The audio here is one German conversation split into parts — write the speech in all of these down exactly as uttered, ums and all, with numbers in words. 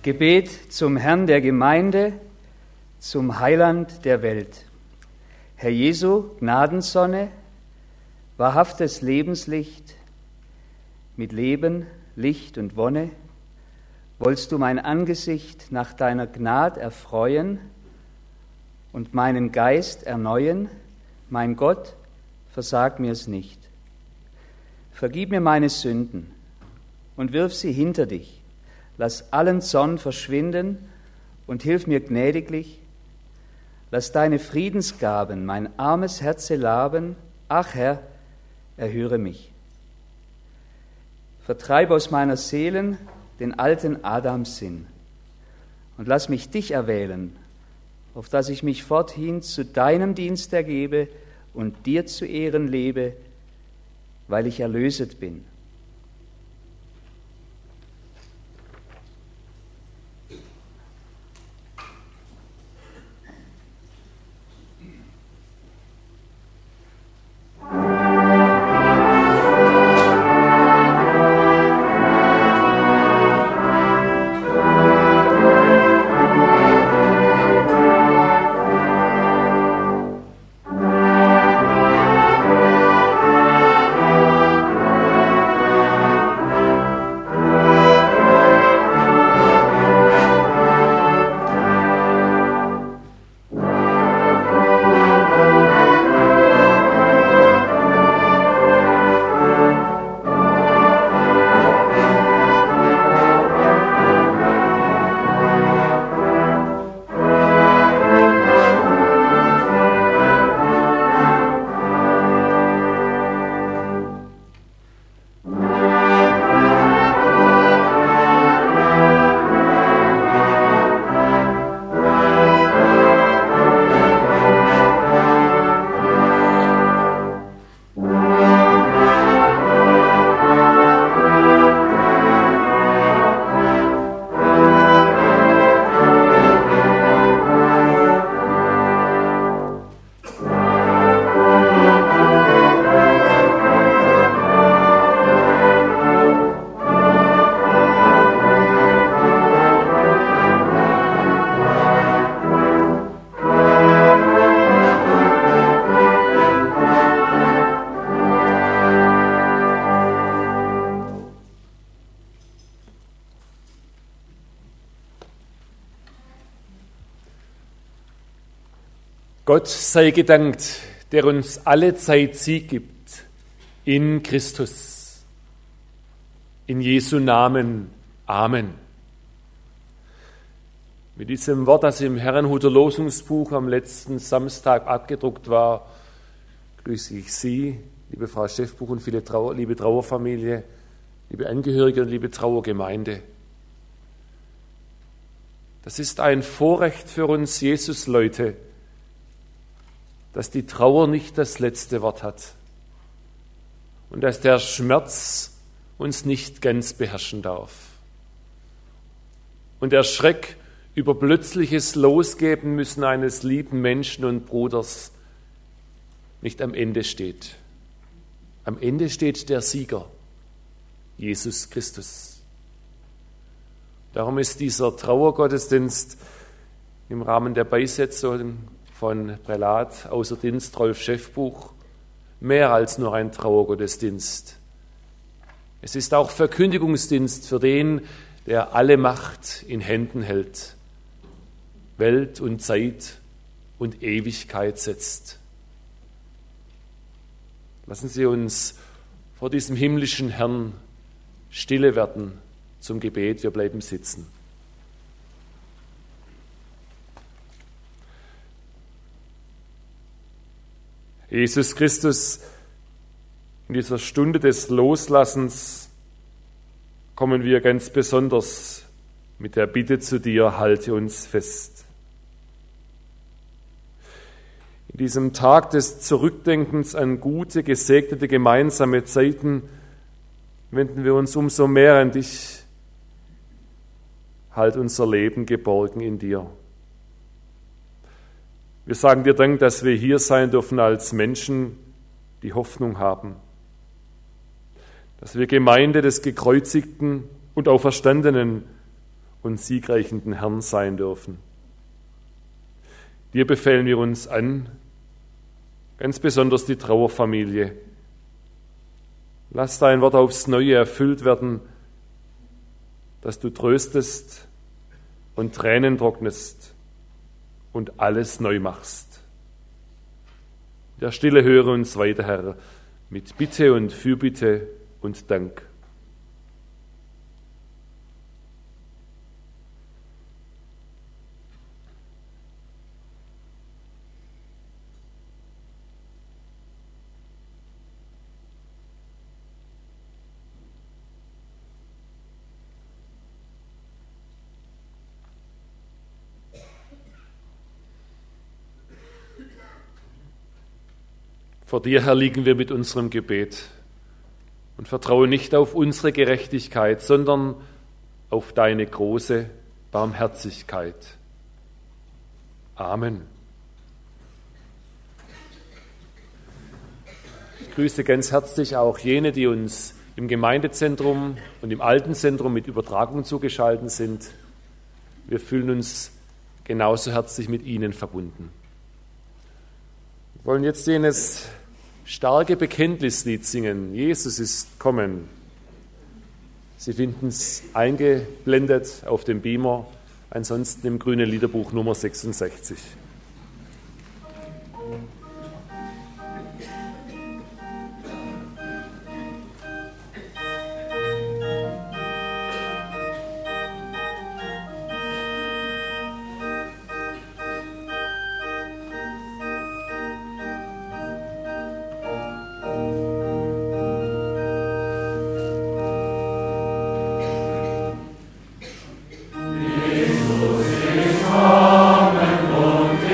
Gebet zum Herrn der Gemeinde, zum Heiland der Welt. Herr Jesu, Gnadensonne, wahrhaftes Lebenslicht, mit Leben, Licht und Wonne, wollst du mein Angesicht nach deiner Gnad erfreuen und meinen Geist erneuern, mein Gott, versag mir's nicht. Vergib mir meine Sünden und wirf sie hinter dich. Lass allen Zorn verschwinden und hilf mir gnädiglich. Lass deine Friedensgaben mein armes Herze laben. Ach Herr, erhöre mich. Vertreib aus meiner Seelen den alten Adamssinn und lass mich dich erwählen, auf dass ich mich forthin zu deinem Dienst ergebe und dir zu Ehren lebe, weil ich erlöset bin. Gott sei gedankt, der uns alle Zeit Sieg gibt in Christus. In Jesu Namen. Amen. Mit diesem Wort, das im Herrnhuter Losungsbuch am letzten Samstag abgedruckt war, grüße ich Sie, liebe Frau Schäffbuch und viele Trauer, liebe Trauerfamilie, liebe Angehörige und liebe Trauergemeinde. Das ist ein Vorrecht für uns Jesus-Leute, dass die Trauer nicht das letzte Wort hat und dass der Schmerz uns nicht ganz beherrschen darf. Und der Schreck über plötzliches Losgeben müssen eines lieben Menschen und Bruders nicht am Ende steht. Am Ende steht der Sieger, Jesus Christus. Darum ist dieser Trauergottesdienst im Rahmen der Beisetzung von Prälat außer Dienst Rolf Schäffbuch mehr als nur ein Trauergottesdienst. Es ist auch Verkündigungsdienst für den, der alle Macht in Händen hält, Welt und Zeit und Ewigkeit setzt. Lassen Sie uns vor diesem himmlischen Herrn stille werden zum Gebet. Wir bleiben sitzen. Jesus Christus, in dieser Stunde des Loslassens kommen wir ganz besonders mit der Bitte zu dir, halte uns fest. In diesem Tag des Zurückdenkens an gute, gesegnete gemeinsame Zeiten wenden wir uns umso mehr an dich. Halt unser Leben geborgen in dir. Wir sagen dir Dank, dass wir hier sein dürfen als Menschen, die Hoffnung haben. Dass wir Gemeinde des Gekreuzigten und Auferstandenen und siegreichenden Herrn sein dürfen. Dir befehlen wir uns an, ganz besonders die Trauerfamilie. Lass dein Wort aufs Neue erfüllt werden, dass du tröstest und Tränen trocknest und alles neu machst. Der Stille höre uns weiter, Herr, mit Bitte und Fürbitte und Dank. Vor dir, Herr, liegen wir mit unserem Gebet und vertrauen nicht auf unsere Gerechtigkeit, sondern auf deine große Barmherzigkeit. Amen. Ich grüße ganz herzlich auch jene, die uns im Gemeindezentrum und im Altenzentrum mit Übertragung zugeschaltet sind. Wir fühlen uns genauso herzlich mit ihnen verbunden. Wir wollen jetzt jenes starke Bekenntnislied singen. Jesus ist kommen. Sie finden es eingeblendet auf dem Beamer, ansonsten im grünen Liederbuch Nummer sechsundsechzig. Jesus ist kommen und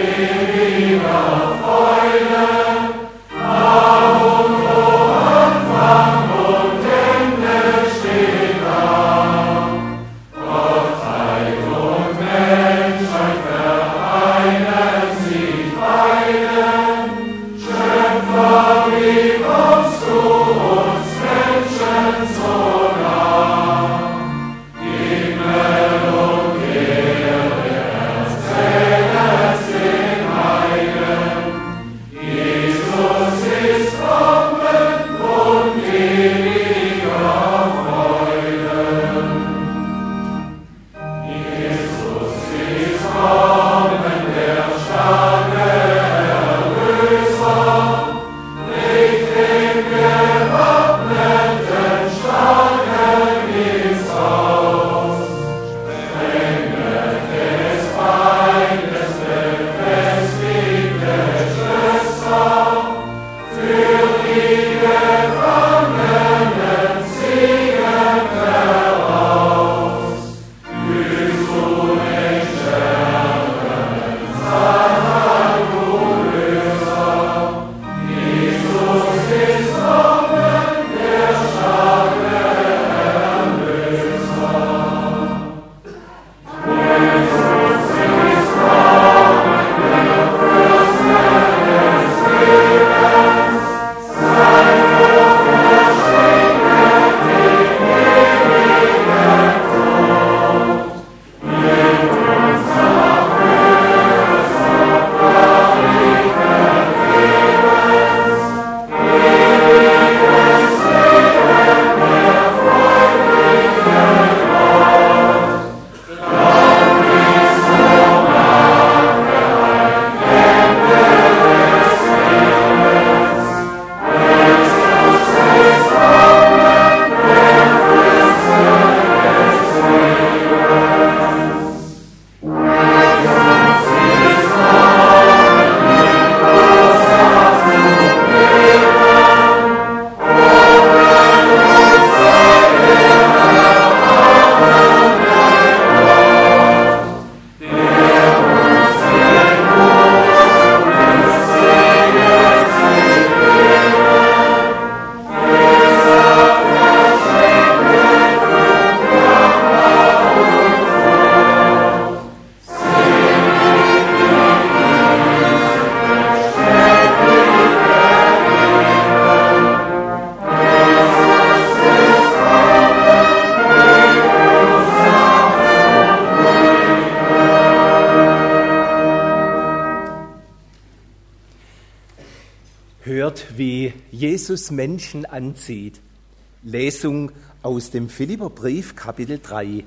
gehört, wie Jesus Menschen anzieht. Lesung aus dem Philipperbrief, Kapitel drei.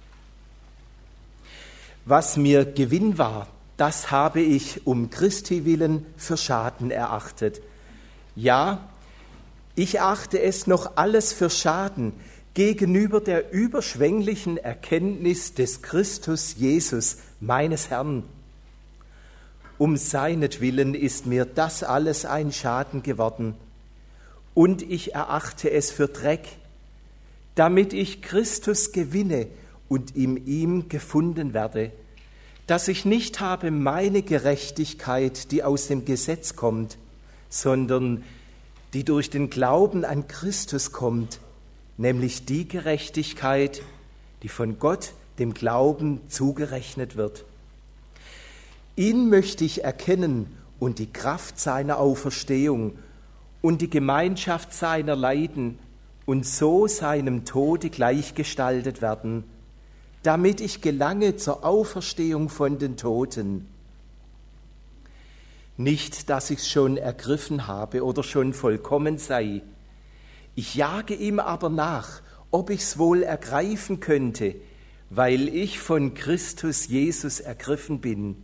Was mir Gewinn war, das habe ich um Christi willen für Schaden erachtet. Ja, ich erachte es noch alles für Schaden gegenüber der überschwänglichen Erkenntnis des Christus Jesus, meines Herrn. Um seinetwillen ist mir das alles ein Schaden geworden, und ich erachte es für Dreck, damit ich Christus gewinne und in ihm gefunden werde, dass ich nicht habe meine Gerechtigkeit, die aus dem Gesetz kommt, sondern die durch den Glauben an Christus kommt, nämlich die Gerechtigkeit, die von Gott dem Glauben zugerechnet wird. Ihn möchte ich erkennen und die Kraft seiner Auferstehung und die Gemeinschaft seiner Leiden und so seinem Tode gleichgestaltet werden, damit ich gelange zur Auferstehung von den Toten. Nicht, dass ich's schon ergriffen habe oder schon vollkommen sei. Ich jage ihm aber nach, ob ich's wohl ergreifen könnte, weil ich von Christus Jesus ergriffen bin.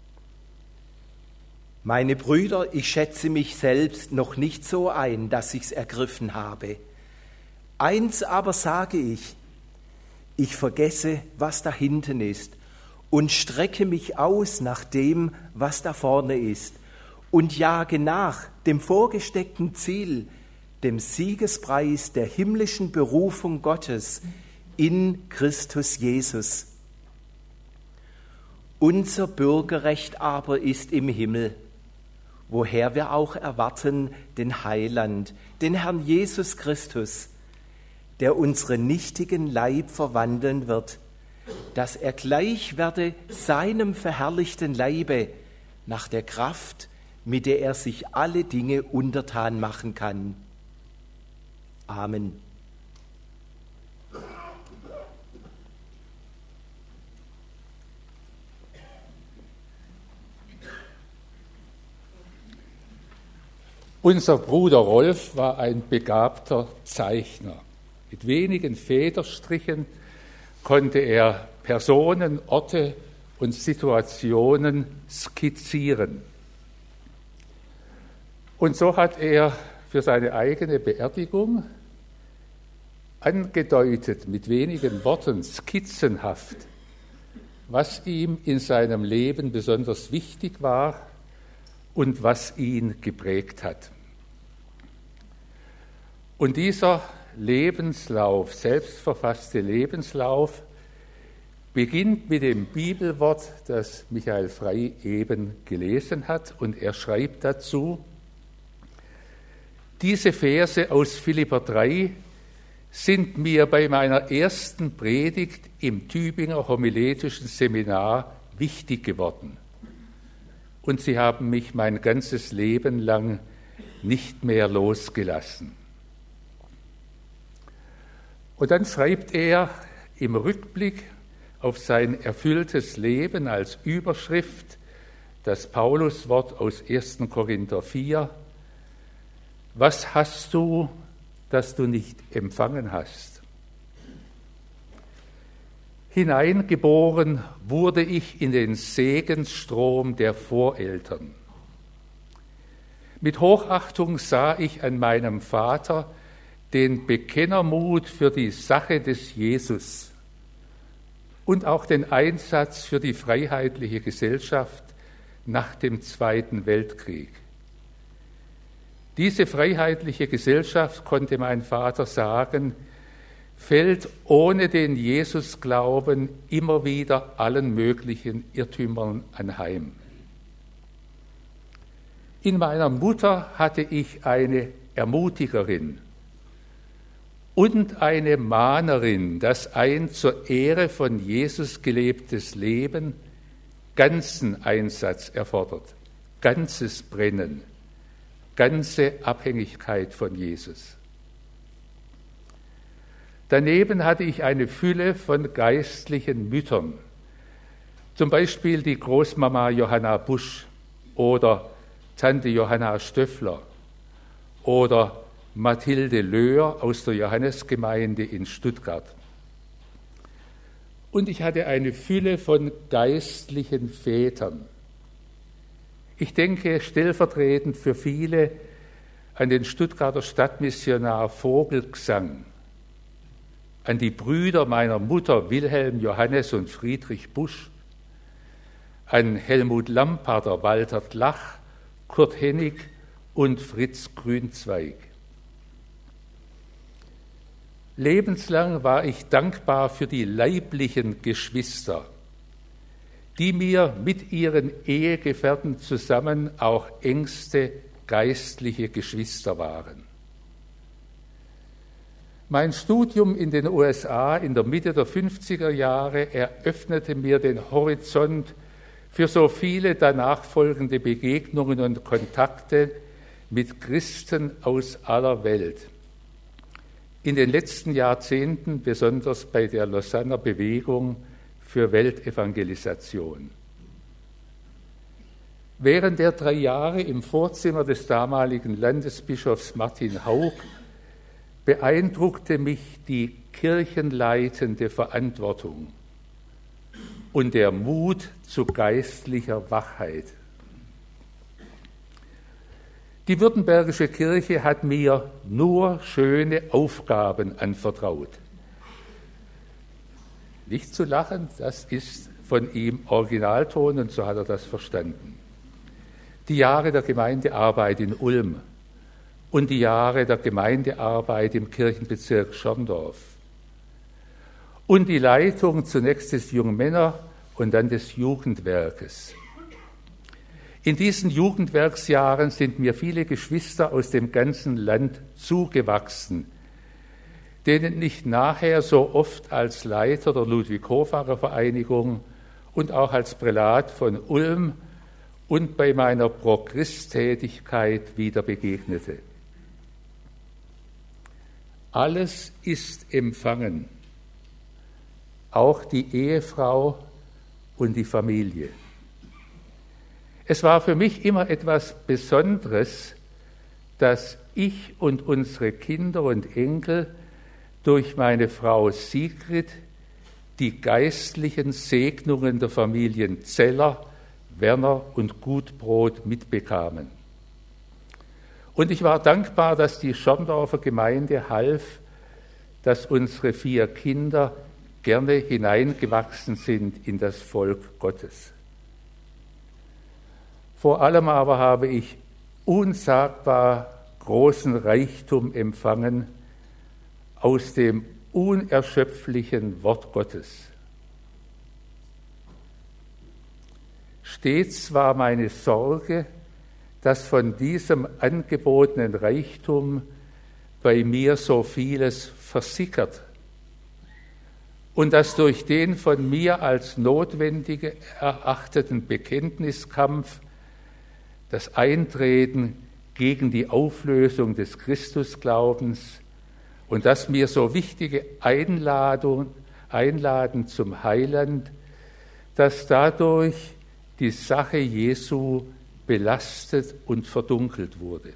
Meine Brüder, ich schätze mich selbst noch nicht so ein, dass ich's ergriffen habe. Eins aber sage ich, ich vergesse, was da hinten ist und strecke mich aus nach dem, was da vorne ist und jage nach dem vorgesteckten Ziel, dem Siegespreis der himmlischen Berufung Gottes in Christus Jesus. Unser Bürgerrecht aber ist im Himmel, woher wir auch erwarten den Heiland, den Herrn Jesus Christus, der unseren nichtigen Leib verwandeln wird, dass er gleich werde seinem verherrlichten Leibe nach der Kraft, mit der er sich alle Dinge untertan machen kann. Amen. Unser Bruder Rolf war ein begabter Zeichner. Mit wenigen Federstrichen konnte er Personen, Orte und Situationen skizzieren. Und so hat er für seine eigene Beerdigung angedeutet, mit wenigen Worten, skizzenhaft, was ihm in seinem Leben besonders wichtig war und was ihn geprägt hat. Und dieser Lebenslauf, selbstverfasste Lebenslauf, beginnt mit dem Bibelwort, das Michael Frey eben gelesen hat, und er schreibt dazu: Diese Verse aus Philipper drei sind mir bei meiner ersten Predigt im Tübinger homiletischen Seminar wichtig geworden. Und sie haben mich mein ganzes Leben lang nicht mehr losgelassen. Und dann schreibt er im Rückblick auf sein erfülltes Leben als Überschrift das Pauluswort aus ersten Korinther vier: Was hast du, das du nicht empfangen hast? Hineingeboren wurde ich in den Segensstrom der Voreltern. Mit Hochachtung sah ich an meinem Vater den Bekennermut für die Sache des Jesus und auch den Einsatz für die freiheitliche Gesellschaft nach dem Zweiten Weltkrieg. Diese freiheitliche Gesellschaft, konnte mein Vater sagen, fällt ohne den Jesusglauben immer wieder allen möglichen Irrtümern anheim. In meiner Mutter hatte ich eine Ermutigerin und eine Mahnerin, dass ein zur Ehre von Jesus gelebtes Leben ganzen Einsatz erfordert, ganzes Brennen, ganze Abhängigkeit von Jesus. Daneben hatte ich eine Fülle von geistlichen Müttern, zum Beispiel die Großmama Johanna Busch oder Tante Johanna Stöffler oder Mathilde Löhr aus der Johannesgemeinde in Stuttgart. Und ich hatte eine Fülle von geistlichen Vätern. Ich denke stellvertretend für viele an den Stuttgarter Stadtmissionar Vogelgesang, an die Brüder meiner Mutter Wilhelm, Johannes und Friedrich Busch, an Helmut Lamparter, Walter Tlach, Kurt Hennig und Fritz Grünzweig. Lebenslang war ich dankbar für die leiblichen Geschwister, die mir mit ihren Ehegefährten zusammen auch engste geistliche Geschwister waren. Mein Studium in den U S A in der Mitte der fünfziger Jahre eröffnete mir den Horizont für so viele danach folgende Begegnungen und Kontakte mit Christen aus aller Welt. In den letzten Jahrzehnten besonders bei der Lausanner Bewegung für Weltevangelisation. Während der drei Jahre im Vorzimmer des damaligen Landesbischofs Martin Haug beeindruckte mich die kirchenleitende Verantwortung und der Mut zu geistlicher Wachheit. Die Württembergische Kirche hat mir nur schöne Aufgaben anvertraut. Nicht zu lachen, das ist von ihm Originalton und so hat er das verstanden. Die Jahre der Gemeindearbeit in Ulm und die Jahre der Gemeindearbeit im Kirchenbezirk Schorndorf und die Leitung zunächst des Jungmänner- und dann des Jugendwerkes. In diesen Jugendwerksjahren sind mir viele Geschwister aus dem ganzen Land zugewachsen, denen ich nachher so oft als Leiter der Ludwig-Hofacher-Vereinigung und auch als Prälat von Ulm und bei meiner Pro-Christ-Tätigkeit wieder begegnete. Alles ist empfangen, auch die Ehefrau und die Familie. Es war für mich immer etwas Besonderes, dass ich und unsere Kinder und Enkel durch meine Frau Sigrid die geistlichen Segnungen der Familien Zeller, Werner und Gutbrot mitbekamen. Und ich war dankbar, dass die Schorndorfer Gemeinde half, dass unsere vier Kinder gerne hineingewachsen sind in das Volk Gottes. Vor allem aber habe ich unsagbar großen Reichtum empfangen aus dem unerschöpflichen Wort Gottes. Stets war meine Sorge, dass von diesem angebotenen Reichtum bei mir so vieles versickert und dass durch den von mir als notwendig erachteten Bekenntniskampf das Eintreten gegen die Auflösung des Christusglaubens und das mir so wichtige Einladung, Einladen zum Heiland, dass dadurch die Sache Jesu belastet und verdunkelt wurde.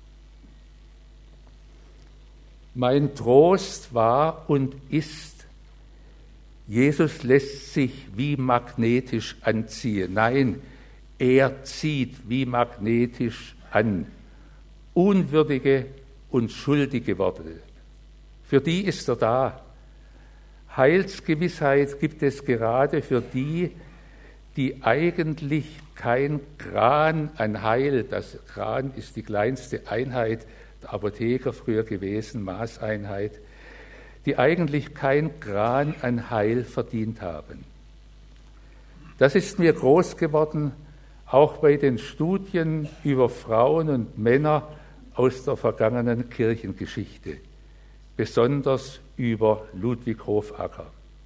Mein Trost war und ist, Jesus lässt sich wie magnetisch anziehen. Nein, er zieht wie magnetisch an. Unwürdige und schuldige Worte. Für die ist er da. Heilsgewissheit gibt es gerade für die, die eigentlich kein Gran an Heil, das Gran ist die kleinste Einheit der Apotheker früher gewesen, Maßeinheit, die eigentlich kein Gran an Heil verdient haben. Das ist mir groß geworden, auch bei den Studien über Frauen und Männer aus der vergangenen Kirchengeschichte, besonders über Ludwig Hofacker.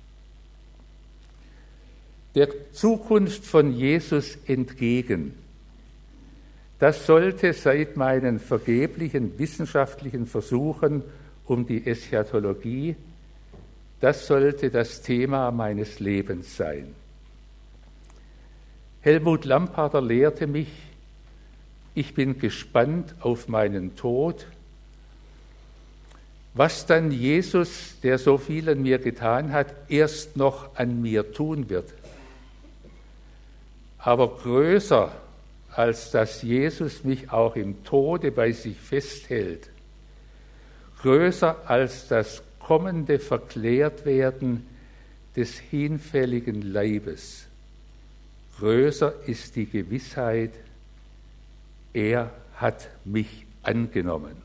Der Zukunft von Jesus entgegen, das sollte seit meinen vergeblichen wissenschaftlichen Versuchen um die Eschatologie, das sollte das Thema meines Lebens sein. Helmut Lamparter lehrte mich, ich bin gespannt auf meinen Tod was dann Jesus, der so viel an mir getan hat, erst noch an mir tun wird. Aber größer, als dass Jesus mich auch im Tode bei sich festhält, größer als das kommende Verklärt-werden des hinfälligen Leibes, größer ist die Gewissheit, er hat mich angenommen.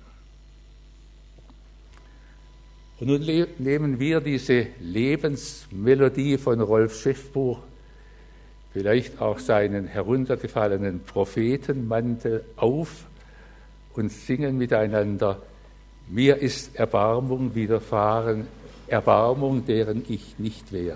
Und nun le- nehmen wir diese Lebensmelodie von Rolf Schäffbuch, vielleicht auch seinen heruntergefallenen Prophetenmantel auf und singen miteinander: Mir ist Erbarmung widerfahren, Erbarmung, deren ich nicht wert.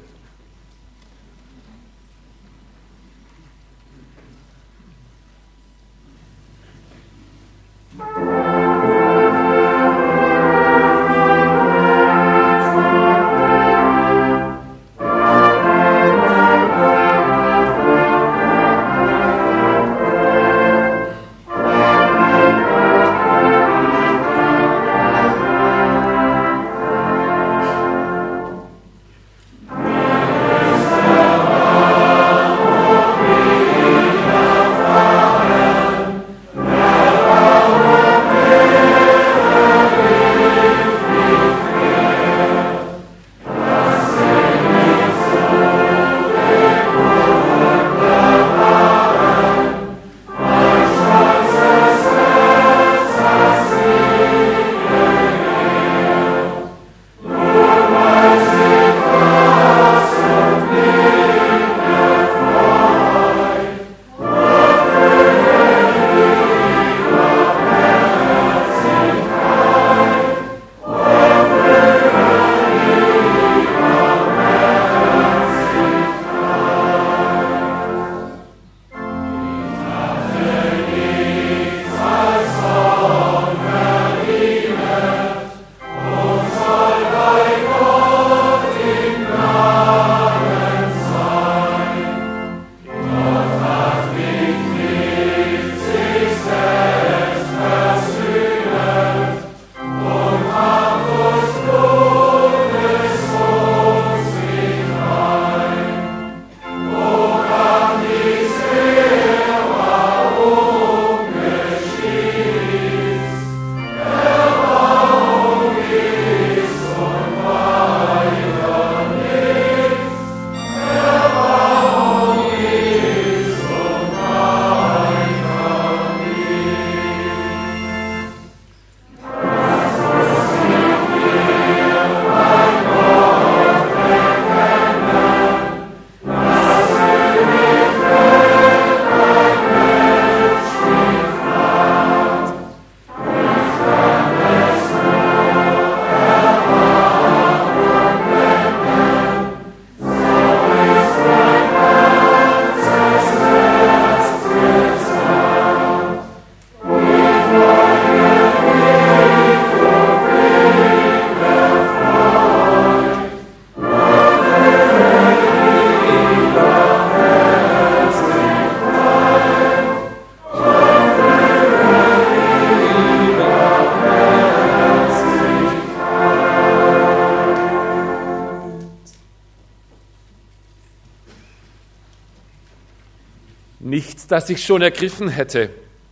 Nicht, dass ich schon ergriffen hätte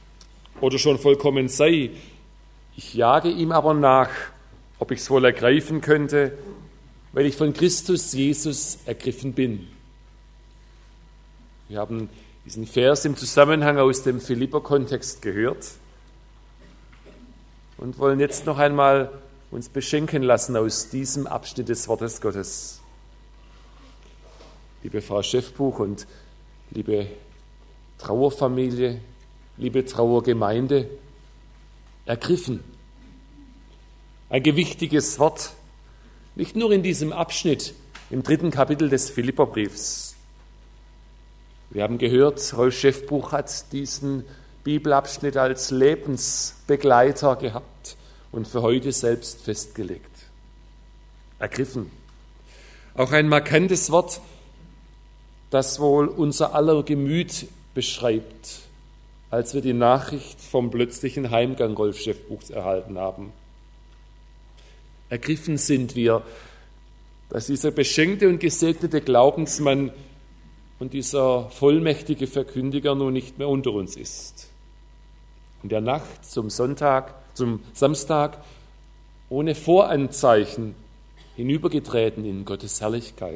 oder schon vollkommen sei. Ich jage ihm aber nach, ob ich es wohl ergreifen könnte, weil ich von Christus Jesus ergriffen bin. Wir haben diesen Vers im Zusammenhang aus dem Philipper-Kontext gehört und wollen jetzt noch einmal uns beschenken lassen aus diesem Abschnitt des Wortes Gottes. Liebe Frau Schäffbuch und liebe Trauerfamilie, liebe Trauergemeinde, ergriffen. Ein gewichtiges Wort, nicht nur in diesem Abschnitt im dritten Kapitel des Philipperbriefs. Wir haben gehört, Rolf Schäffbuch hat diesen Bibelabschnitt als Lebensbegleiter gehabt und für heute selbst festgelegt. Ergriffen. Auch ein markantes Wort, das wohl unser aller Gemüt beschreibt, als wir die Nachricht vom plötzlichen Heimgang Rolf Schäffbuchs erhalten haben. Ergriffen sind wir, dass dieser beschenkte und gesegnete Glaubensmann und dieser vollmächtige Verkündiger nun nicht mehr unter uns ist. In der Nacht zum Sonntag, zum Samstag, ohne Voranzeichen hinübergetreten in Gottes Herrlichkeit.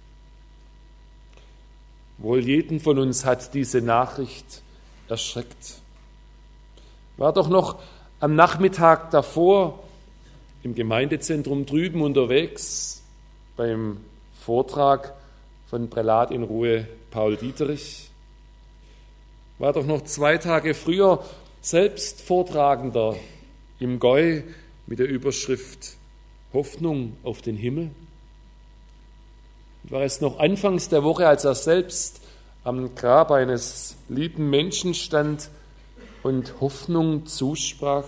Wohl jeden von uns hat diese Nachricht erschreckt. War doch noch am Nachmittag davor im Gemeindezentrum drüben unterwegs beim Vortrag von Prälat in Ruhe Paul Dieterich. War doch noch zwei Tage früher selbst Vortragender im Goi mit der Überschrift Hoffnung auf den Himmel. Und war es noch anfangs der Woche, als er selbst am Grab eines lieben Menschen stand und Hoffnung zusprach.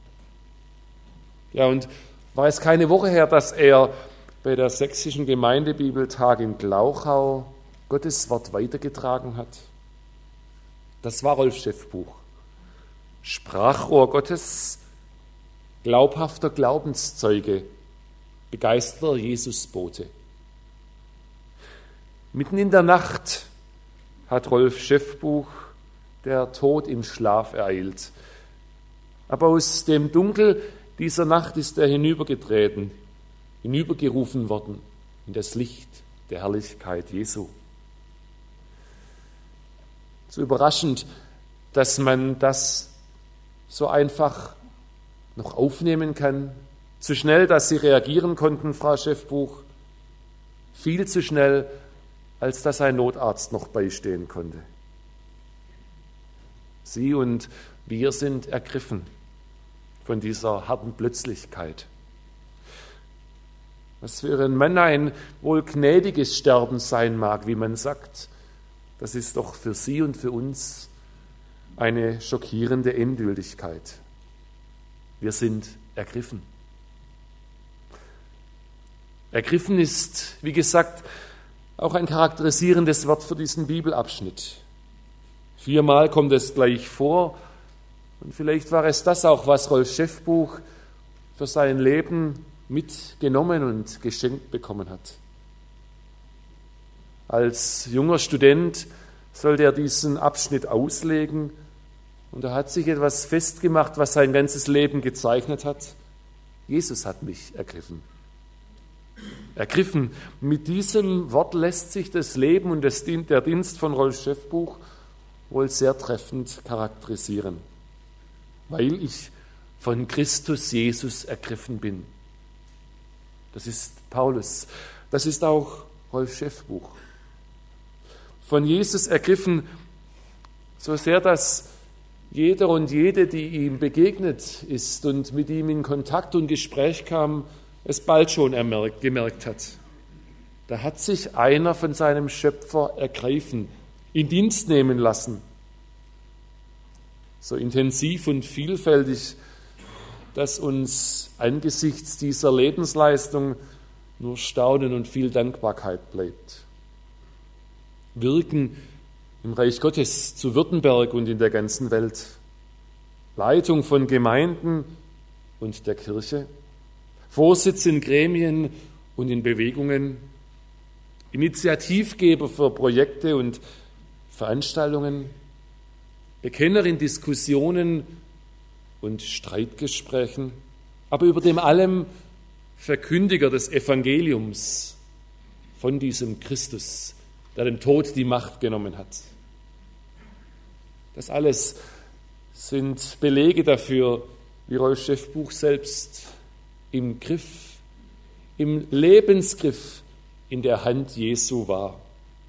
Ja, und war es keine Woche her, dass er bei der sächsischen Gemeindebibeltag in Glauchau Gottes Wort weitergetragen hat. Das war Rolf Schäffbuch. Sprachrohr Gottes, glaubhafter Glaubenszeuge, begeisterter Jesusbote. Mitten in der Nacht hat Rolf Schäffbuch der Tod im Schlaf ereilt. Aber aus dem Dunkel dieser Nacht ist er hinübergetreten, hinübergerufen worden in das Licht der Herrlichkeit Jesu. So überraschend, dass man das so einfach noch aufnehmen kann. Zu schnell, dass Sie reagieren konnten, Frau Schäffbuch. Viel zu schnell, als dass ein Notarzt noch beistehen konnte. Sie und wir sind ergriffen von dieser harten Plötzlichkeit. Was für Ihren Mann ein wohl gnädiges Sterben sein mag, wie man sagt, das ist doch für Sie und für uns eine schockierende Endgültigkeit. Wir sind ergriffen. Ergriffen ist, wie gesagt, auch ein charakterisierendes Wort für diesen Bibelabschnitt. Viermal kommt es gleich vor und vielleicht war es das auch, was Rolf Schäffbuch für sein Leben mitgenommen und geschenkt bekommen hat. Als junger Student sollte er diesen Abschnitt auslegen und er hat sich etwas festgemacht, was sein ganzes Leben gezeichnet hat. Jesus hat mich ergriffen. Ergriffen. Mit diesem Wort lässt sich das Leben und das, der Dienst von Rolf Schäffbuch wohl sehr treffend charakterisieren, weil ich von Christus Jesus ergriffen bin. Das ist Paulus, das ist auch Rolf Schäffbuch. Von Jesus ergriffen, so sehr, dass jeder und jede, die ihm begegnet ist und mit ihm in Kontakt und Gespräch kam, es bald schon ermerkt, gemerkt hat. Da hat sich einer von seinem Schöpfer ergreifen, in Dienst nehmen lassen. So intensiv und vielfältig, dass uns angesichts dieser Lebensleistung nur Staunen und viel Dankbarkeit bleibt. Wirken im Reich Gottes zu Württemberg und in der ganzen Welt. Leitung von Gemeinden und der Kirche. Vorsitz in Gremien und in Bewegungen. Initiativgeber für Projekte und Veranstaltungen. Bekenner in Diskussionen und Streitgesprächen. Aber über dem allem Verkündiger des Evangeliums von diesem Christus, der dem Tod die Macht genommen hat. Das alles sind Belege dafür, wie Rolf Schäffbuch selbst im Griff, im Lebensgriff in der Hand Jesu war.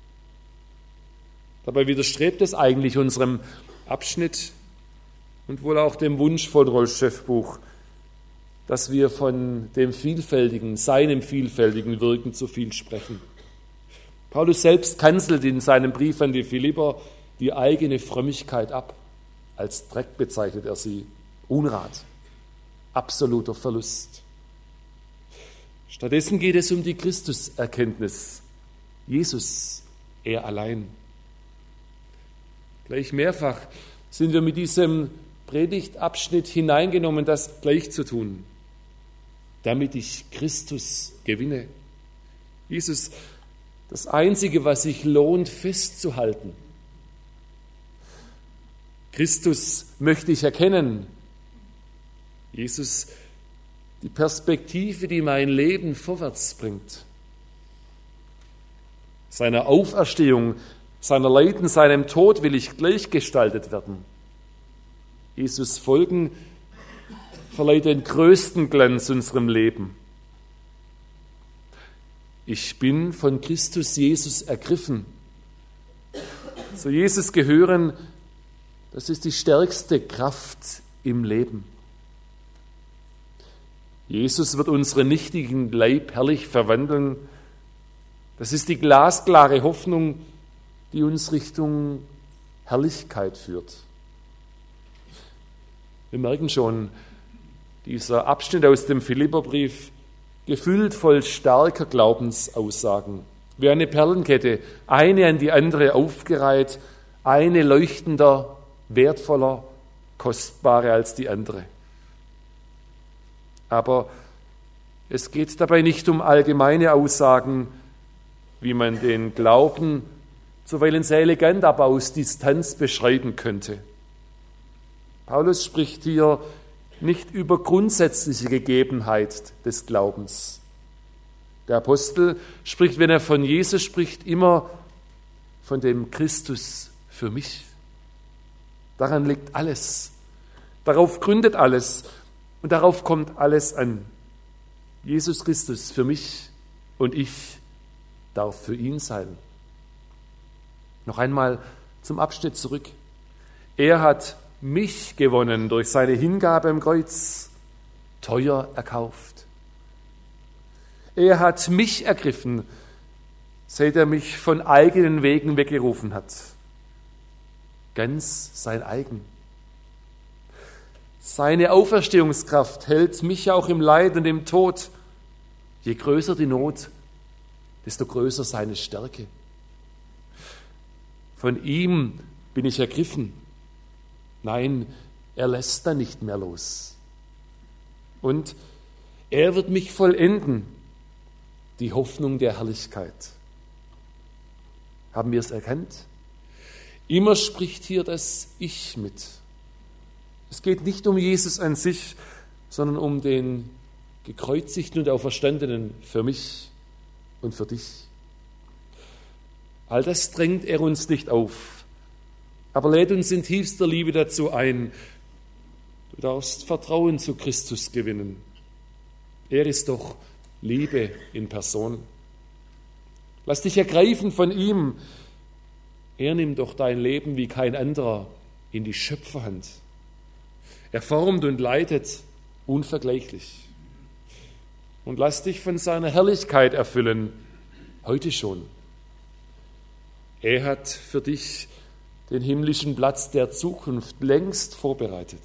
Dabei widerstrebt es eigentlich unserem Abschnitt und wohl auch dem Wunsch von Rolf Schäffbuch, dass wir von dem vielfältigen, seinem vielfältigen Wirken zu viel sprechen. Paulus selbst kanzelt in seinem Brief an die Philipper die eigene Frömmigkeit ab. Als Dreck bezeichnet er sie. Unrat, absoluter Verlust. Stattdessen geht es um die Christuserkenntnis. Jesus, er allein. Gleich mehrfach sind wir mit diesem Predigtabschnitt hineingenommen, das gleich zu tun. damit ich Christus gewinne. Jesus, das Einzige, was sich lohnt, festzuhalten. Christus möchte ich erkennen. Jesus, die Perspektive, die mein Leben vorwärts bringt. Seiner Auferstehung, seiner Leiden, seinem Tod will ich gleichgestaltet werden. Jesus folgen verleiht den größten Glanz unserem Leben. Ich bin von Christus Jesus ergriffen. Zu Jesus gehören, das ist die stärkste Kraft im Leben. Jesus wird unseren nichtigen Leib herrlich verwandeln. Das ist die glasklare Hoffnung, die uns Richtung Herrlichkeit führt. Wir merken schon, dieser Abschnitt aus dem Philipperbrief, gefüllt voll starker Glaubensaussagen, wie eine Perlenkette, eine an die andere aufgereiht, eine leuchtender, wertvoller, kostbarer als die andere. Aber es geht dabei nicht um allgemeine Aussagen, wie man den Glauben zuweilen sehr elegant, aber aus Distanz beschreiben könnte. Paulus spricht hier nicht über grundsätzliche Gegebenheit des Glaubens. Der Apostel spricht, wenn er von Jesus spricht, immer von dem Christus für mich. Daran liegt alles. Darauf gründet alles und darauf kommt alles an. Jesus Christus für mich und ich darf für ihn sein. Noch einmal zum Abschnitt zurück. Er hat mich gewonnen durch seine Hingabe am Kreuz, teuer erkauft. Er hat mich ergriffen, seit er mich von eigenen Wegen weggerufen hat. Ganz sein eigen. Seine Auferstehungskraft hält mich auch im Leid und im Tod. Je größer die Not, desto größer seine Stärke. Von ihm bin ich ergriffen. Nein, er lässt da nicht mehr los. Und er wird mich vollenden, die Hoffnung der Herrlichkeit. Haben wir es erkannt? Immer spricht hier das Ich mit. Es geht nicht um Jesus an sich, sondern um den gekreuzigten und auferstandenen für mich und für dich. All das drängt er uns nicht auf, aber lädt uns in tiefster Liebe dazu ein. Du darfst Vertrauen zu Christus gewinnen. Er ist doch Liebe in Person. Lass dich ergreifen von ihm. Er nimmt doch dein Leben wie kein anderer in die Schöpferhand. Er formt und leitet unvergleichlich. Und lass dich von seiner Herrlichkeit erfüllen, heute schon. Er hat für dich den himmlischen Platz der Zukunft längst vorbereitet.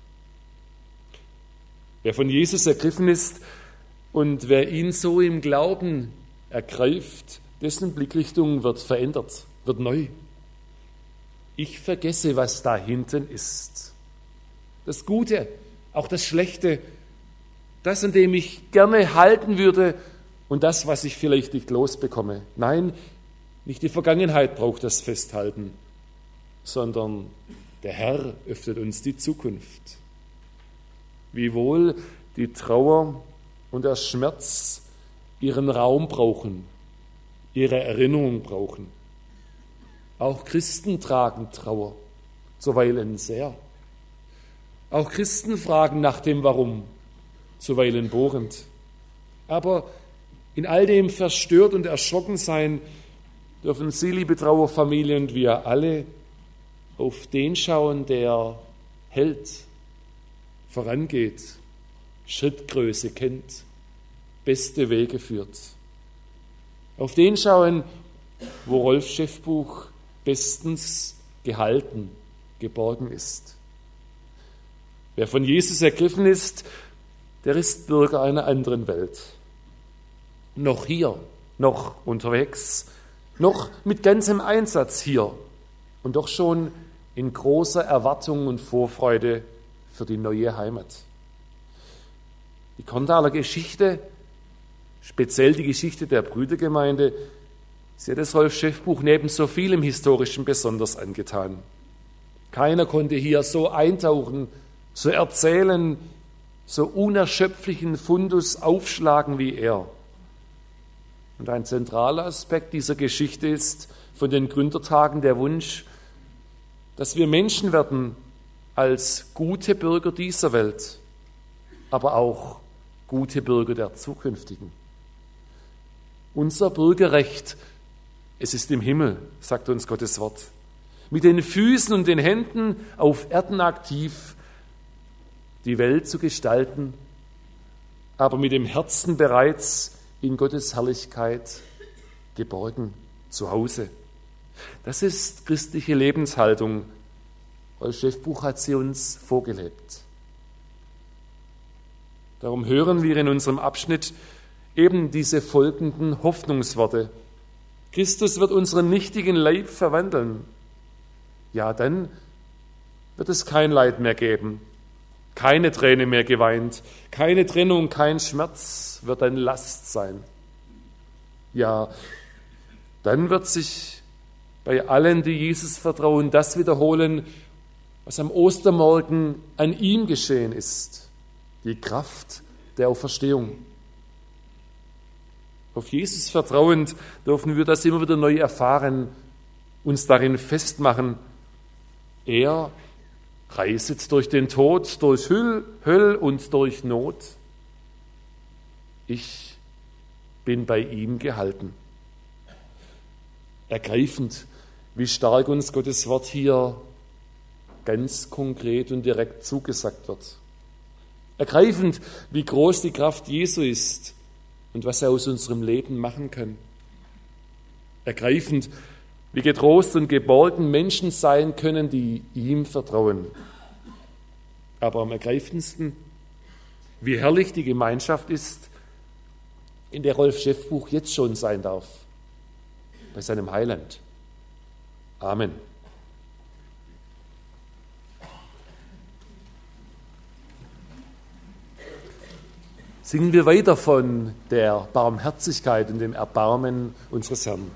Wer von Jesus ergriffen ist und wer ihn so im Glauben ergreift, dessen Blickrichtung wird verändert, wird neu. Ich vergesse, was da hinten ist. Das Gute, auch das Schlechte, das, an dem ich gerne halten würde und das, was ich vielleicht nicht losbekomme. Nein, nicht die Vergangenheit braucht das Festhalten, sondern der Herr öffnet uns die Zukunft. Wiewohl die Trauer und der Schmerz ihren Raum brauchen, ihre Erinnerung brauchen. Auch Christen tragen Trauer, zuweilen sehr. Auch Christen fragen nach dem Warum, zuweilen bohrend. Aber in all dem verstört und erschrocken sein, dürfen Sie, liebe Trauerfamilie, und wir alle auf den schauen, der hält, vorangeht, Schrittgröße kennt, beste Wege führt. Auf den schauen, wo Rolf Schäffbuch bestens gehalten, geborgen ist. Wer von Jesus ergriffen ist, der ist Bürger einer anderen Welt. Noch hier, noch unterwegs, noch mit ganzem Einsatz hier und doch schon in großer Erwartung und Vorfreude für die neue Heimat. Die Kornthaler Geschichte, speziell die Geschichte der Brüdergemeinde, sie hat das Rolf-Scheff-Buch neben so vielem Historischen besonders angetan. Keiner konnte hier so eintauchen, so erzählen, so unerschöpflichen Fundus aufschlagen wie er. Und ein zentraler Aspekt dieser Geschichte ist von den Gründertagen der Wunsch, dass wir Menschen werden als gute Bürger dieser Welt, aber auch gute Bürger der zukünftigen. Unser Bürgerrecht, es ist im Himmel, sagt uns Gottes Wort. Mit den Füßen und den Händen auf Erden aktiv, die Welt zu gestalten, aber mit dem Herzen bereits in Gottes Herrlichkeit geborgen, zu Hause. Das ist christliche Lebenshaltung. Rolf Scheff-Buch hat sie uns vorgelebt. Darum hören wir in unserem Abschnitt eben diese folgenden Hoffnungsworte. Christus wird unseren nichtigen Leib verwandeln. Ja, dann wird es kein Leid mehr geben, keine Träne mehr geweint, keine Trennung, kein Schmerz wird dann Last sein. Ja, dann wird sich bei allen, die Jesus vertrauen, das wiederholen, was am Ostermorgen an ihm geschehen ist, die Kraft der Auferstehung. Auf Jesus vertrauend dürfen wir das immer wieder neu erfahren, uns darin festmachen, er reiset durch den Tod, durch Höll, Höll und durch Not. Ich bin bei ihm gehalten. Ergreifend, wie stark uns Gottes Wort hier ganz konkret und direkt zugesagt wird. Ergreifend, wie groß die Kraft Jesu ist und was er aus unserem Leben machen kann. Ergreifend, wie getrost und geborgen Menschen sein können, die ihm vertrauen. Aber am ergreifendsten, wie herrlich die Gemeinschaft ist, in der Rolf Scheff-Buch jetzt schon sein darf, bei seinem Heiland. Amen. Singen wir weiter von der Barmherzigkeit und dem Erbarmen unseres Herrn.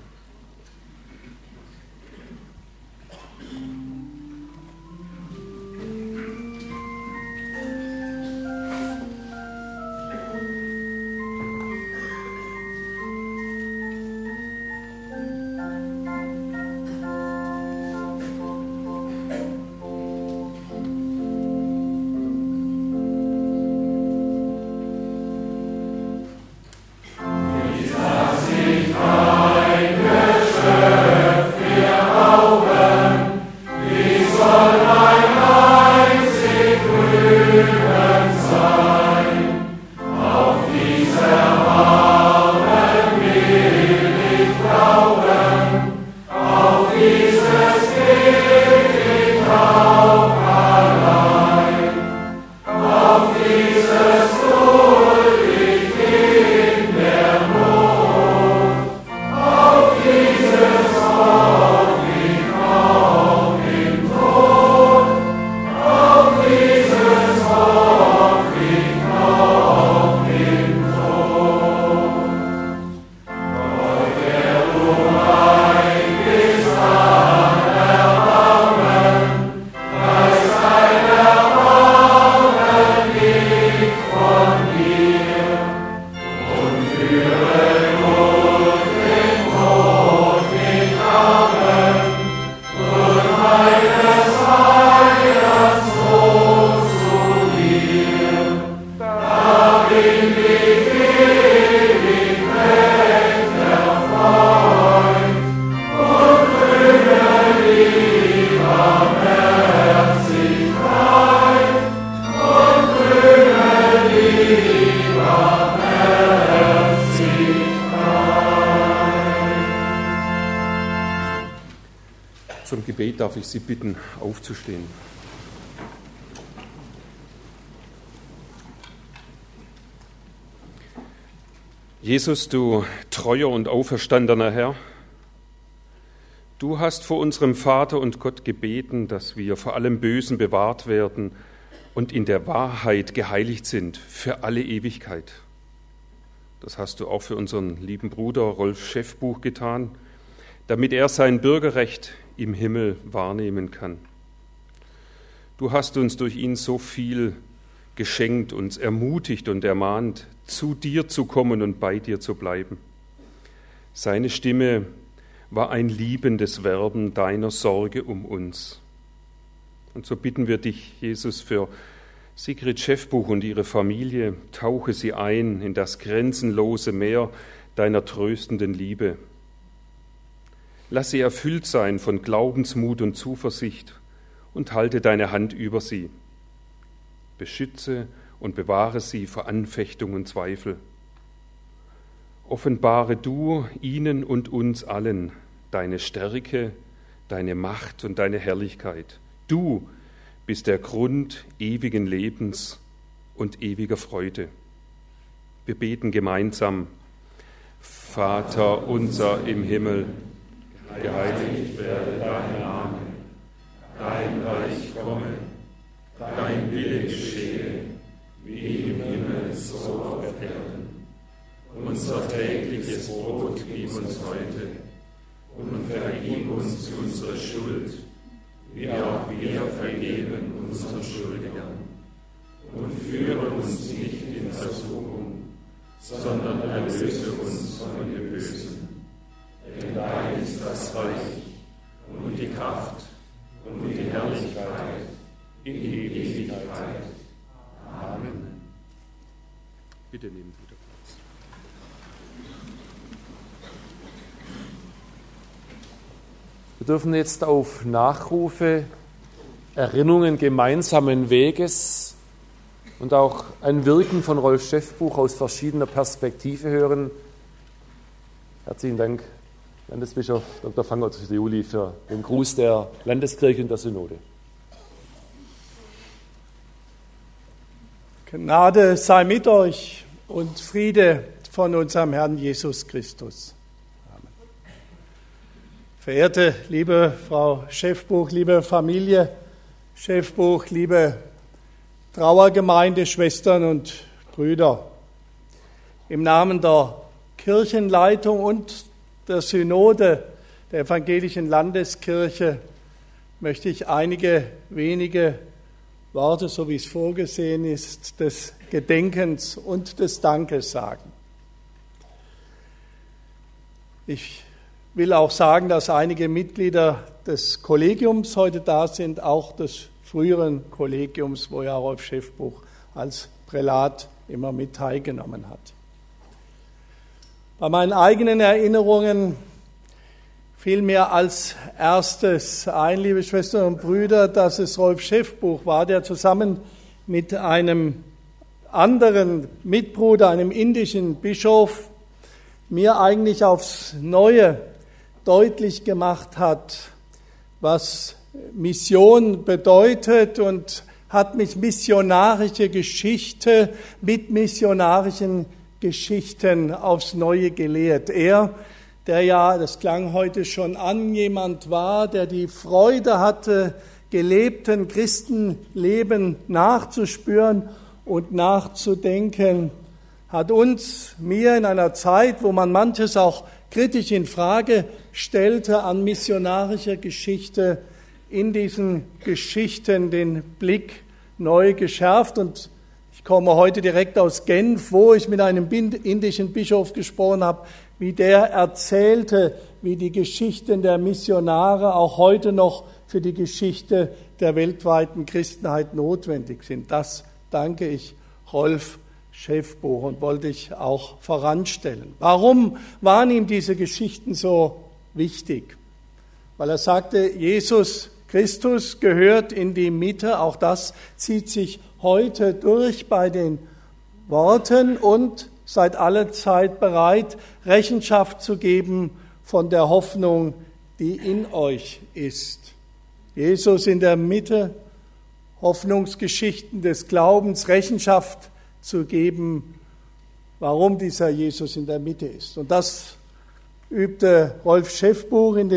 Zum Gebet darf ich Sie bitten, aufzustehen. Jesus, du treuer und auferstandener Herr, du hast vor unserem Vater und Gott gebeten, dass wir vor allem Bösen bewahrt werden und in der Wahrheit geheiligt sind für alle Ewigkeit. Das hast du auch für unseren lieben Bruder Rolf Schäffbuch getan, damit er sein Bürgerrecht im Himmel wahrnehmen kann. Du hast uns durch ihn so viel geschenkt, uns ermutigt und ermahnt, zu dir zu kommen und bei dir zu bleiben. Seine Stimme war ein liebendes Werben deiner Sorge um uns. Und so bitten wir dich, Jesus, für Sigrid Schäffbuch und ihre Familie, tauche sie ein in das grenzenlose Meer deiner tröstenden Liebe. Lass sie erfüllt sein von Glaubensmut und Zuversicht und halte deine Hand über sie. Beschütze und bewahre sie vor Anfechtung und Zweifel. Offenbare du ihnen und uns allen deine Stärke, deine Macht und deine Herrlichkeit. Du bist der Grund ewigen Lebens und ewiger Freude. Wir beten gemeinsam. Vater unser im Himmel, geheiligt werde dein Name, dein Reich komme, dein Wille geschehe, wie im Himmel so auf Erden. Unser tägliches Brot gib uns heute und vergib uns unsere Schuld, wie auch wir vergeben unseren Schuldigern. Und führe uns nicht in Versuchung, sondern erlöse uns von dem Bösen. Denn dein ist das Reich und die Kraft und die Herrlichkeit in die Ewigkeit. Amen. Bitte nehmen Sie wieder Platz. Wir dürfen jetzt auf Nachrufe, Erinnerungen gemeinsamen Weges und auch ein Wirken von Rolf Schäffbuch aus verschiedener Perspektive hören. Herzlichen Dank, Landesbischof Doktor Fangert-Juli, für den Gruß der Landeskirche und der Synode. Gnade sei mit euch und Friede von unserem Herrn Jesus Christus. Amen. Verehrte liebe Frau Schäffbuch, liebe Familie Schäffbuch, liebe Trauergemeinde, Schwestern und Brüder, im Namen der Kirchenleitung und der Synode der Evangelischen Landeskirche möchte ich einige wenige Worte, so wie es vorgesehen ist, des Gedenkens und des Dankes sagen. Ich will auch sagen, dass einige Mitglieder des Kollegiums heute da sind, auch des früheren Kollegiums, wo ja Rolf Schäffbuch als Prälat immer mit teilgenommen hat. Bei meinen eigenen Erinnerungen fiel mir als erstes ein, liebe Schwestern und Brüder, dass es Rolf Schäffbuch war, der zusammen mit einem anderen Mitbruder, einem indischen Bischof, mir eigentlich aufs Neue deutlich gemacht hat, was Mission bedeutet, und hat mich missionarische Geschichte mit missionarischen Geschichten aufs Neue gelehrt. Er, der ja, das klang heute schon an, jemand war, der die Freude hatte, gelebten Christenleben nachzuspüren und nachzudenken, hat uns, mir in einer Zeit, wo man manches auch kritisch in Frage stellte, an missionarischer Geschichte, in diesen Geschichten den Blick neu geschärft. Und ich komme heute direkt aus Genf, wo ich mit einem indischen Bischof gesprochen habe, wie der erzählte, wie die Geschichten der Missionare auch heute noch für die Geschichte der weltweiten Christenheit notwendig sind. Das danke ich Rolf Schäffbuch und wollte ich auch voranstellen. Warum waren ihm diese Geschichten so wichtig? Weil er sagte, Jesus Christus gehört in die Mitte. Auch das zieht sich heute durch bei den Worten, und seid alle Zeit bereit, Rechenschaft zu geben von der Hoffnung, die in euch ist. Jesus in der Mitte, Hoffnungsgeschichten des Glaubens, Rechenschaft zu geben, warum dieser Jesus in der Mitte ist. Und das übte Rolf Schäffbuch in den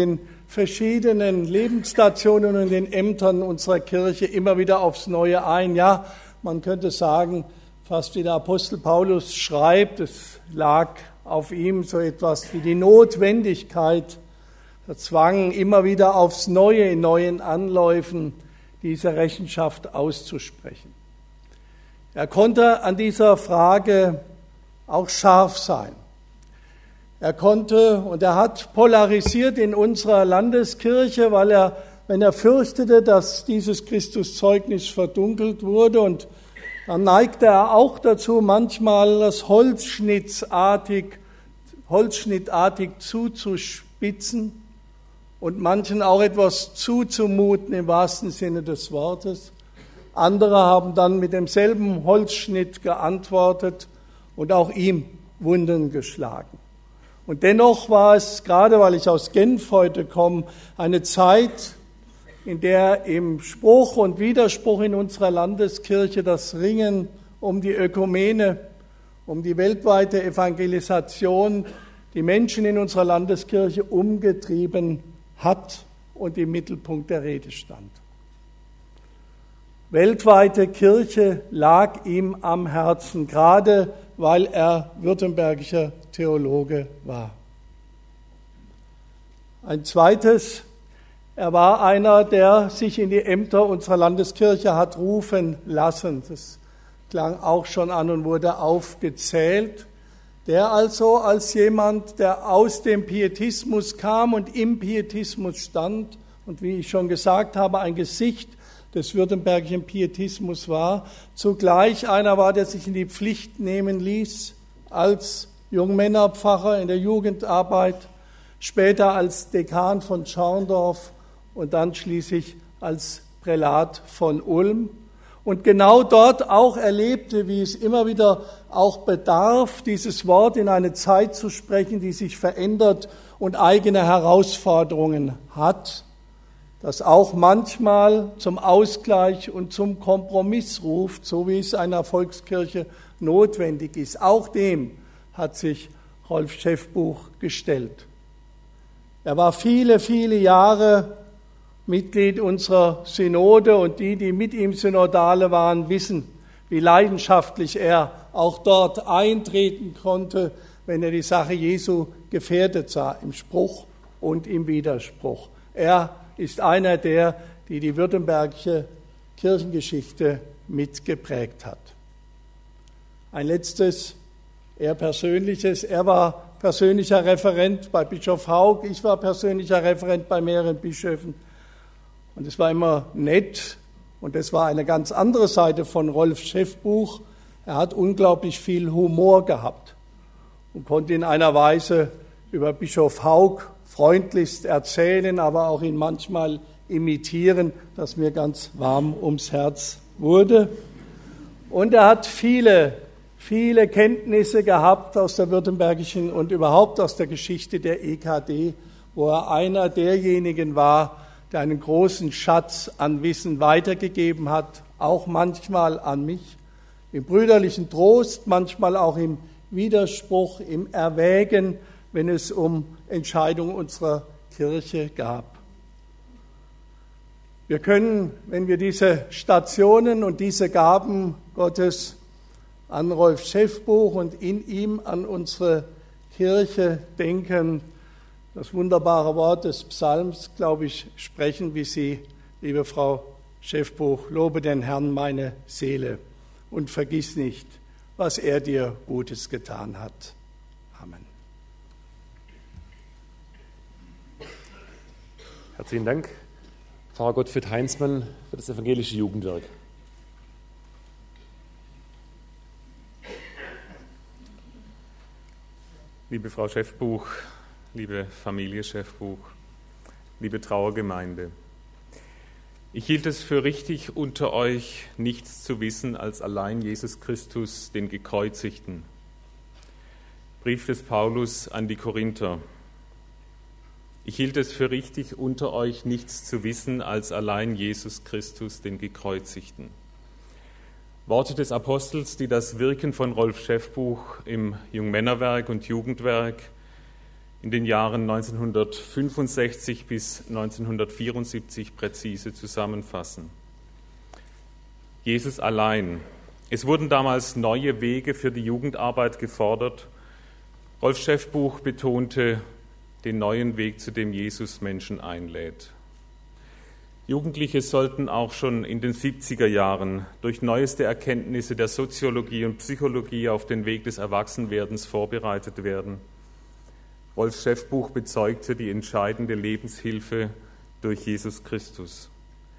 verschiedenen Lebensstationen und den Ämtern unserer Kirche immer wieder aufs Neue ein. Ja, man könnte sagen, fast wie der Apostel Paulus schreibt, es lag auf ihm so etwas wie die Notwendigkeit, der Zwang, immer wieder aufs Neue in neuen Anläufen diese Rechenschaft auszusprechen. Er konnte an dieser Frage auch scharf sein. Er konnte und er hat polarisiert in unserer Landeskirche, weil er, wenn er fürchtete, dass dieses Christuszeugnis verdunkelt wurde, und dann neigte er auch dazu, manchmal das holzschnittartig, holzschnittartig zuzuspitzen und manchen auch etwas zuzumuten im wahrsten Sinne des Wortes. Andere haben dann mit demselben Holzschnitt geantwortet und auch ihm Wunden geschlagen. Und dennoch war es, gerade weil ich aus Genf heute komme, eine Zeit, in der im Spruch und Widerspruch in unserer Landeskirche das Ringen um die Ökumene, um die weltweite Evangelisation, die Menschen in unserer Landeskirche umgetrieben hat und im Mittelpunkt der Rede stand. Weltweite Kirche lag ihm am Herzen, gerade weil er württembergischer Theologe war. Ein zweites, er war einer, der sich in die Ämter unserer Landeskirche hat rufen lassen. Das klang auch schon an und wurde aufgezählt. Der also als jemand, der aus dem Pietismus kam und im Pietismus stand und wie ich schon gesagt habe, ein Gesicht des württembergischen Pietismus war, zugleich einer war, der sich in die Pflicht nehmen ließ als Jungmännerpfarrer in der Jugendarbeit, später als Dekan von Schorndorf und dann schließlich als Prälat von Ulm. Und genau dort auch erlebte, wie es immer wieder auch bedarf, dieses Wort in eine Zeit zu sprechen, die sich verändert und eigene Herausforderungen hat, das auch manchmal zum Ausgleich und zum Kompromiss ruft, so wie es einer Volkskirche notwendig ist. Auch dem hat sich Rolf Schäffbuch gestellt. Er war viele, viele Jahre Mitglied unserer Synode und die, die mit ihm Synodale waren, wissen, wie leidenschaftlich er auch dort eintreten konnte, wenn er die Sache Jesu gefährdet sah, im Spruch und im Widerspruch. Er ist einer der, die die württembergische Kirchengeschichte mitgeprägt hat. Ein letztes, eher persönliches. Er war persönlicher Referent bei Bischof Haug, ich war persönlicher Referent bei mehreren Bischöfen. Und es war immer nett und das war eine ganz andere Seite von Rolf Schäffbuch. Er hat unglaublich viel Humor gehabt und konnte in einer Weise über Bischof Haug freundlichst erzählen, aber auch ihn manchmal imitieren, dass mir ganz warm ums Herz wurde. Und er hat viele, viele Kenntnisse gehabt aus der württembergischen und überhaupt aus der Geschichte der E K D, wo er einer derjenigen war, der einen großen Schatz an Wissen weitergegeben hat, auch manchmal an mich, im brüderlichen Trost, manchmal auch im Widerspruch, im Erwägen, wenn es um Entscheidungen unserer Kirche gab. Wir können, wenn wir diese Stationen und diese Gaben Gottes an Rolf Schäffbuch und in ihm an unsere Kirche denken, das wunderbare Wort des Psalms, glaube ich, sprechen wie Sie, liebe Frau Schäffbuch, lobe den Herrn meine Seele und vergiss nicht, was er dir Gutes getan hat. Amen. Herzlichen Dank, Pfarrer Gottfried Heinzmann, für das evangelische Jugendwerk. Liebe Frau Schäffbuch, liebe Familie Schäffbuch, liebe Trauergemeinde, ich hielt es für richtig, unter euch nichts zu wissen als allein Jesus Christus, den Gekreuzigten. Brief des Paulus an die Korinther. Ich hielt es für richtig, unter euch nichts zu wissen als allein Jesus Christus, den Gekreuzigten. Worte des Apostels, die das Wirken von Rolf Schäffbuch im Jungmännerwerk und Jugendwerk in den Jahren neunzehnhundertfünfundsechzig bis neunzehnhundertvierundsiebzig präzise zusammenfassen. Jesus allein. Es wurden damals neue Wege für die Jugendarbeit gefordert. Rolf Schäffbuch betonte den neuen Weg, zu dem Jesus Menschen einlädt. Jugendliche sollten auch schon in den siebziger Jahren durch neueste Erkenntnisse der Soziologie und Psychologie auf den Weg des Erwachsenwerdens vorbereitet werden. Rolf Schäffbuch bezeugte die entscheidende Lebenshilfe durch Jesus Christus.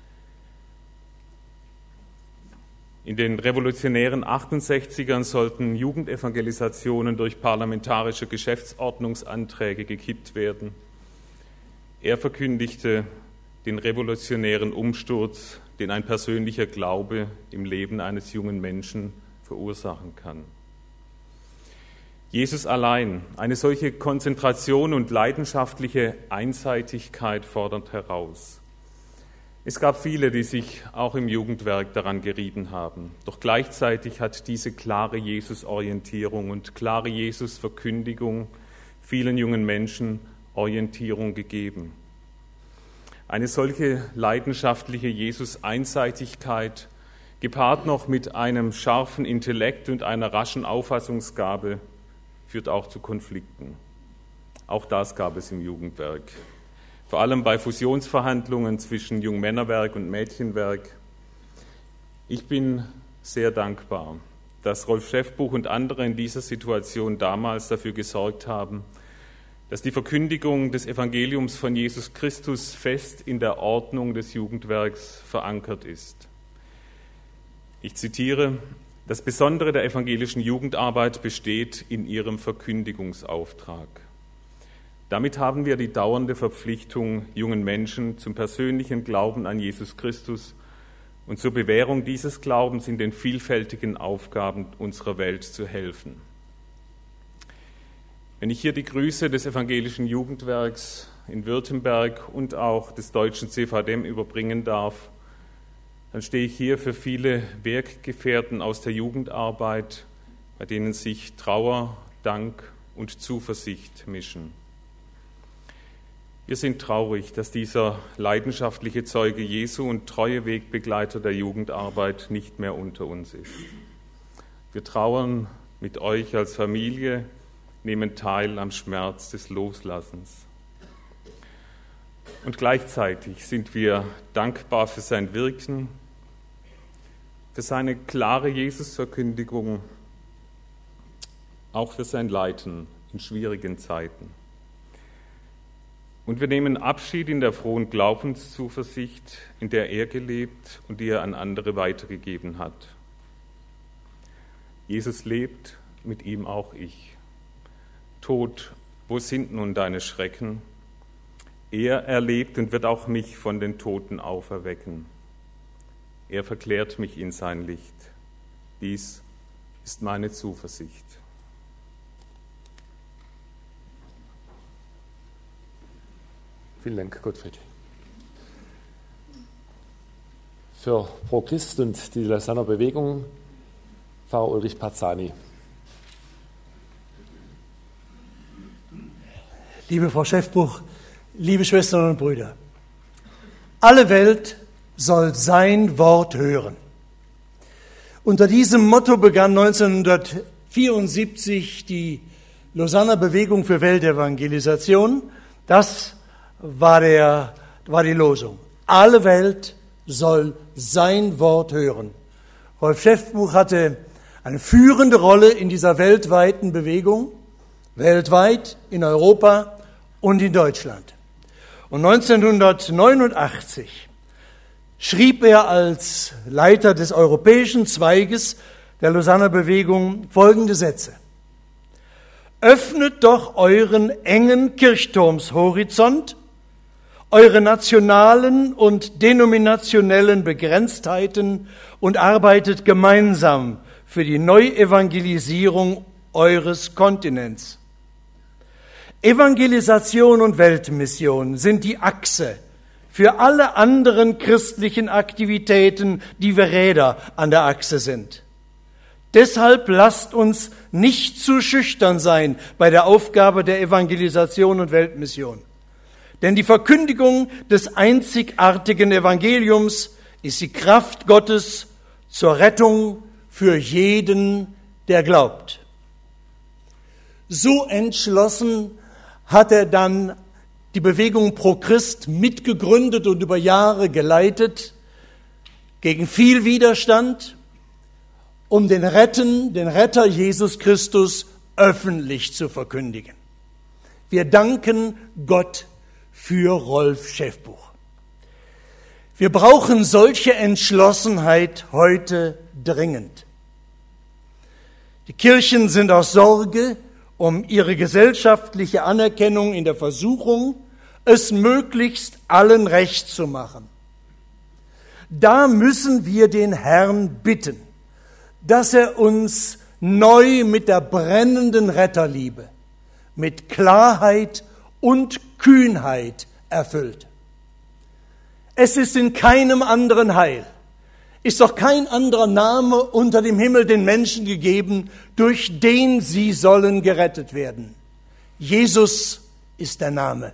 In den revolutionären achtundsechzigern sollten Jugendevangelisationen durch parlamentarische Geschäftsordnungsanträge gekippt werden. Er verkündigte den revolutionären Umsturz, den ein persönlicher Glaube im Leben eines jungen Menschen verursachen kann. Jesus allein, eine solche Konzentration und leidenschaftliche Einseitigkeit fordert heraus. Es gab viele, die sich auch im Jugendwerk daran gerieben haben. Doch gleichzeitig hat diese klare Jesus-Orientierung und klare Jesus-Verkündigung vielen jungen Menschen Orientierung gegeben. Eine solche leidenschaftliche Jesus-Einseitigkeit, gepaart noch mit einem scharfen Intellekt und einer raschen Auffassungsgabe, führt auch zu Konflikten. Auch das gab es im Jugendwerk. Vor allem bei Fusionsverhandlungen zwischen Jungmännerwerk und Mädchenwerk. Ich bin sehr dankbar, dass Rolf Schäffbuch und andere in dieser Situation damals dafür gesorgt haben, dass die Verkündigung des Evangeliums von Jesus Christus fest in der Ordnung des Jugendwerks verankert ist. Ich zitiere: Das Besondere der evangelischen Jugendarbeit besteht in ihrem Verkündigungsauftrag. Damit haben wir die dauernde Verpflichtung, jungen Menschen zum persönlichen Glauben an Jesus Christus und zur Bewährung dieses Glaubens in den vielfältigen Aufgaben unserer Welt zu helfen. Wenn ich hier die Grüße des evangelischen Jugendwerks in Württemberg und auch des deutschen C V D M überbringen darf, dann stehe ich hier für viele Werkgefährten aus der Jugendarbeit, bei denen sich Trauer, Dank und Zuversicht mischen. Wir sind traurig, dass dieser leidenschaftliche Zeuge Jesu und treue Wegbegleiter der Jugendarbeit nicht mehr unter uns ist. Wir trauern mit euch als Familie, nehmen teil am Schmerz des Loslassens. Und gleichzeitig sind wir dankbar für sein Wirken, für seine klare Jesusverkündigung, auch für sein Leiten in schwierigen Zeiten. Und wir nehmen Abschied in der frohen Glaubenszuversicht, in der er gelebt und die er an andere weitergegeben hat. Jesus lebt, mit ihm auch ich. Tod, wo sind nun deine Schrecken? Er erlebt und wird auch mich von den Toten auferwecken. Er verklärt mich in sein Licht. Dies ist meine Zuversicht. Vielen Dank, Gottfried. Für Pro Christ und die Lausanner Bewegung, Pfarrer Ulrich Parzani. Liebe Frau Schäffbuch, liebe Schwestern und Brüder, alle Welt soll sein Wort hören. Unter diesem Motto begann neunzehnhundertvierundsiebzig die Lausanner Bewegung für Weltevangelisation. Das war, der, war die Losung. Alle Welt soll sein Wort hören. Rolf Schäffbuch hatte eine führende Rolle in dieser weltweiten Bewegung, weltweit, in Europa und in Deutschland. Und neunzehnhundertneunundachtzig schrieb er als Leiter des europäischen Zweiges der Lausanner Bewegung folgende Sätze: Öffnet doch euren engen Kirchturmshorizont, eure nationalen und denominationellen Begrenztheiten und arbeitet gemeinsam für die Neuevangelisierung eures Kontinents. Evangelisation und Weltmission sind die Achse für alle anderen christlichen Aktivitäten, die wie Räder an der Achse sind. Deshalb lasst uns nicht zu schüchtern sein bei der Aufgabe der Evangelisation und Weltmission. Denn die Verkündigung des einzigartigen Evangeliums ist die Kraft Gottes zur Rettung für jeden, der glaubt. So entschlossen hat er dann die Bewegung Pro Christ mitgegründet und über Jahre geleitet, gegen viel Widerstand, um den Retten, den Retter Jesus Christus öffentlich zu verkündigen. Wir danken Gott für Rolf Schäffbuch. Wir brauchen solche Entschlossenheit heute dringend. Die Kirchen sind aus Sorge um ihre gesellschaftliche Anerkennung in der Versuchung, es möglichst allen recht zu machen. Da müssen wir den Herrn bitten, dass er uns neu mit der brennenden Retterliebe, mit Klarheit und Kühnheit erfüllt. Es ist in keinem anderen Heil, ist doch kein anderer Name unter dem Himmel den Menschen gegeben, durch den sie sollen gerettet werden. Jesus ist der Name.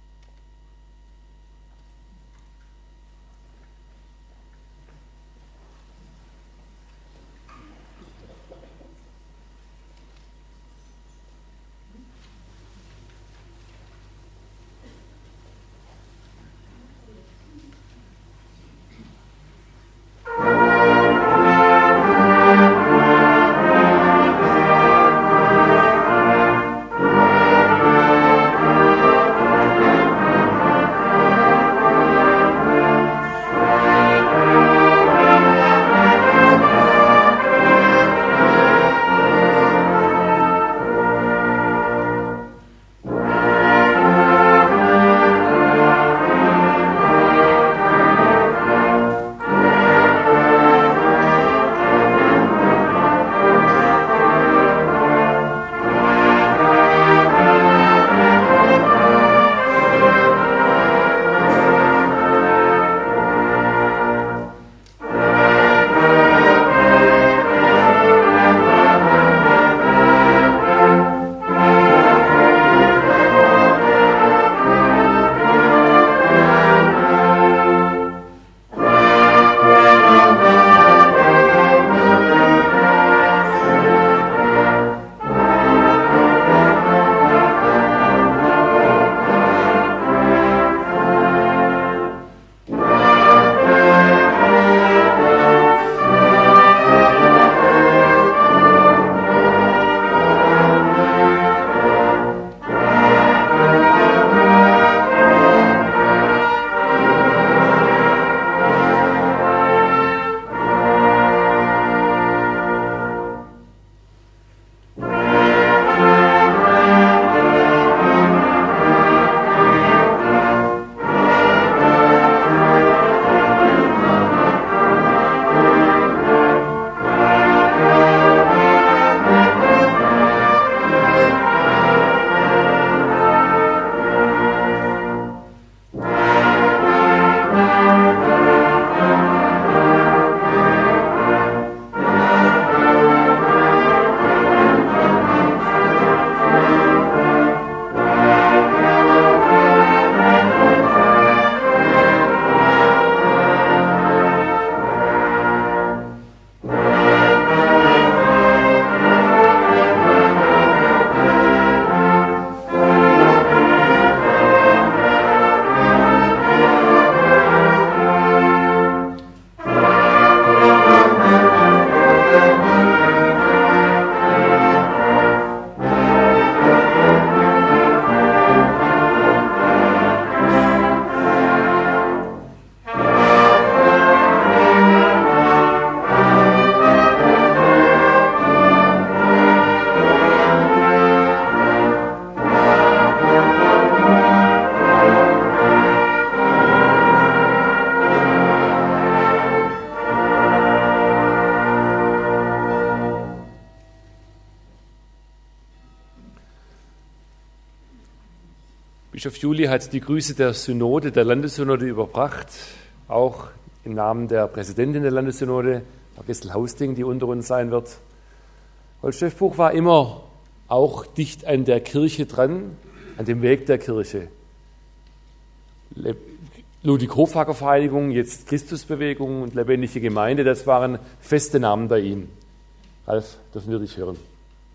Bischof Juli hat die Grüße der Synode, der Landessynode überbracht, auch im Namen der Präsidentin der Landessynode, Frau Gessel-Hausting, die unter uns sein wird. Rolf Schäffbuch war immer auch dicht an der Kirche dran, an dem Weg der Kirche. Ludwig-Hoffacker-Vereinigung, jetzt Christusbewegung und Lebendige Gemeinde, das waren feste Namen bei ihm. Ralf, dürfen wir dich hören.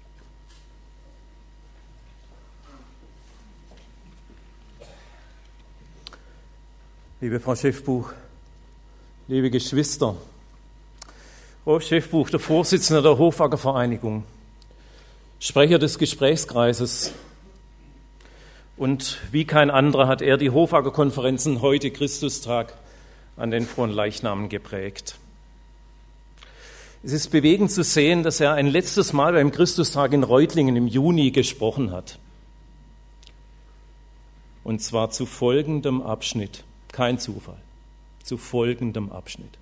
Liebe Frau Schäffbuch, liebe Geschwister, Rolf Schäffbuch, der Vorsitzende der Hoffacker-Vereinigung, Sprecher des Gesprächskreises, und wie kein anderer hat er die Hoffacker-Konferenzen heute Christustag an den Fronleichnam geprägt. Es ist bewegend zu sehen, dass er ein letztes Mal beim Christustag in Reutlingen im Juni gesprochen hat. Und zwar zu folgendem Abschnitt. Kein Zufall. Zu folgendem Abschnitt.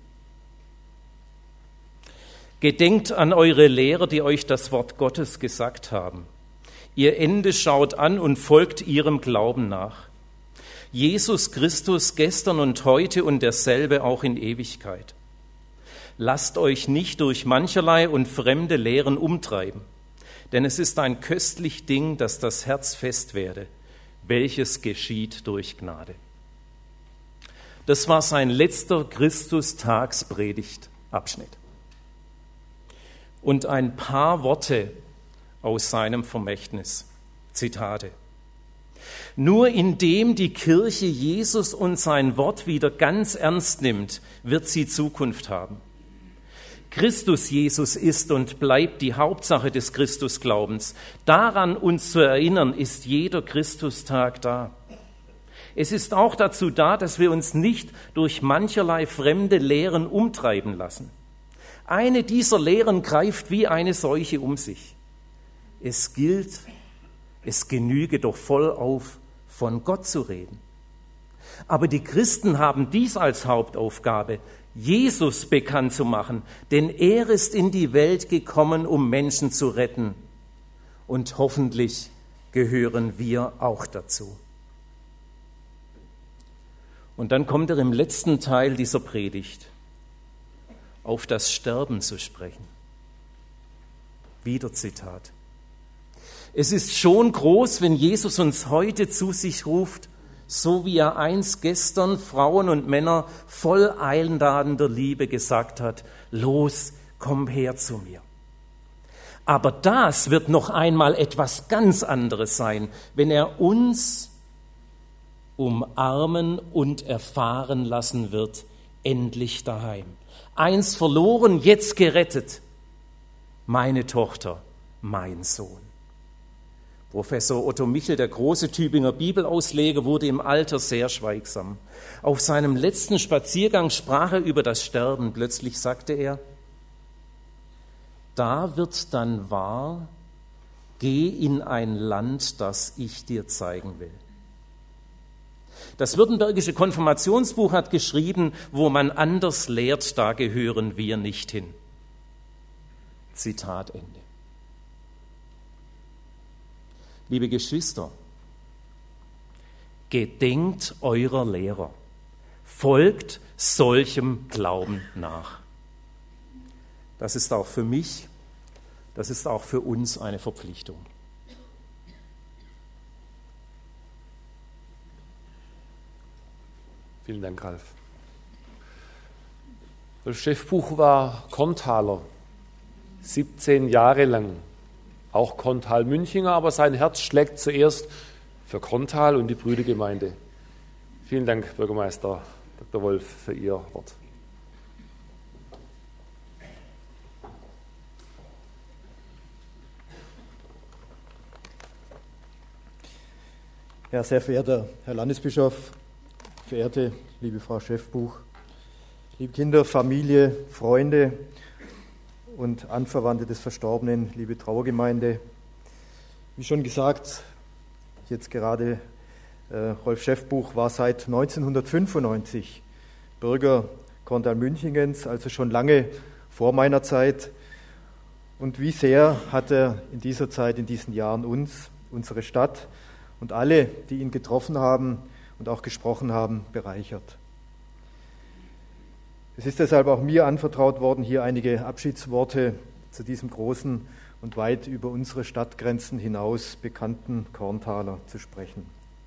Gedenkt an eure Lehrer, die euch das Wort Gottes gesagt haben. Ihr Ende schaut an und folgt ihrem Glauben nach. Jesus Christus gestern und heute und derselbe auch in Ewigkeit. Lasst euch nicht durch mancherlei und fremde Lehren umtreiben, denn es ist ein köstlich Ding, dass das Herz fest werde, welches geschieht durch Gnade. Das war sein letzter Christustagspredigtabschnitt. Und ein paar Worte aus seinem Vermächtnis, Zitate. Nur indem die Kirche Jesus und sein Wort wieder ganz ernst nimmt, wird sie Zukunft haben. Christus Jesus ist und bleibt die Hauptsache des Christusglaubens. Daran uns zu erinnern, ist jeder Christustag da. Es ist auch dazu da, dass wir uns nicht durch mancherlei fremde Lehren umtreiben lassen. Eine dieser Lehren greift wie eine Seuche um sich. Es gilt, es genüge doch vollauf, von Gott zu reden. Aber die Christen haben dies als Hauptaufgabe, Jesus bekannt zu machen, denn er ist in die Welt gekommen, um Menschen zu retten. Und hoffentlich gehören wir auch dazu. Und dann kommt er im letzten Teil dieser Predigt auf das Sterben zu sprechen. Wieder Zitat. Es ist schon groß, wenn Jesus uns heute zu sich ruft, so wie er einst gestern Frauen und Männer voll einladender Liebe gesagt hat, los, komm her zu mir. Aber das wird noch einmal etwas ganz anderes sein, wenn er uns umarmen und erfahren lassen wird, endlich daheim. Einst verloren, jetzt gerettet. Meine Tochter, mein Sohn. Professor Otto Michel, der große Tübinger Bibelausleger, wurde im Alter sehr schweigsam. Auf seinem letzten Spaziergang sprach er über das Sterben. Plötzlich sagte er, da wird dann wahr, geh in ein Land, das ich dir zeigen will. Das Württembergische Konfirmationsbuch hat geschrieben, wo man anders lehrt, da gehören wir nicht hin. Zitat Ende. Liebe Geschwister, gedenkt eurer Lehrer, folgt solchem Glauben nach. Das ist auch für mich, das ist auch für uns eine Verpflichtung. Vielen Dank, Ralf. Rolf Schäffbuch war Korntaler, siebzehn Jahre lang. Auch Korntal-Münchinger, aber sein Herz schlägt zuerst für Korntal und die Brüdergemeinde. Vielen Dank, Bürgermeister Doktor Wolf, für Ihr Wort. Ja, sehr verehrter Herr Landesbischof, verehrte liebe Frau Schäffbuch, liebe Kinder, Familie, Freunde und Anverwandte des Verstorbenen, liebe Trauergemeinde. Wie schon gesagt, jetzt gerade äh, Rolf Schäffbuch war seit neunzehnhundertfünfundneunzig Bürger Korntal-Münchingens, also schon lange vor meiner Zeit. Und wie sehr hat er in dieser Zeit, in diesen Jahren uns, unsere Stadt und alle, die ihn getroffen haben und auch gesprochen haben, bereichert. Es ist deshalb auch mir anvertraut worden, hier einige Abschiedsworte zu diesem großen und weit über unsere Stadtgrenzen hinaus bekannten Korntaler zu sprechen.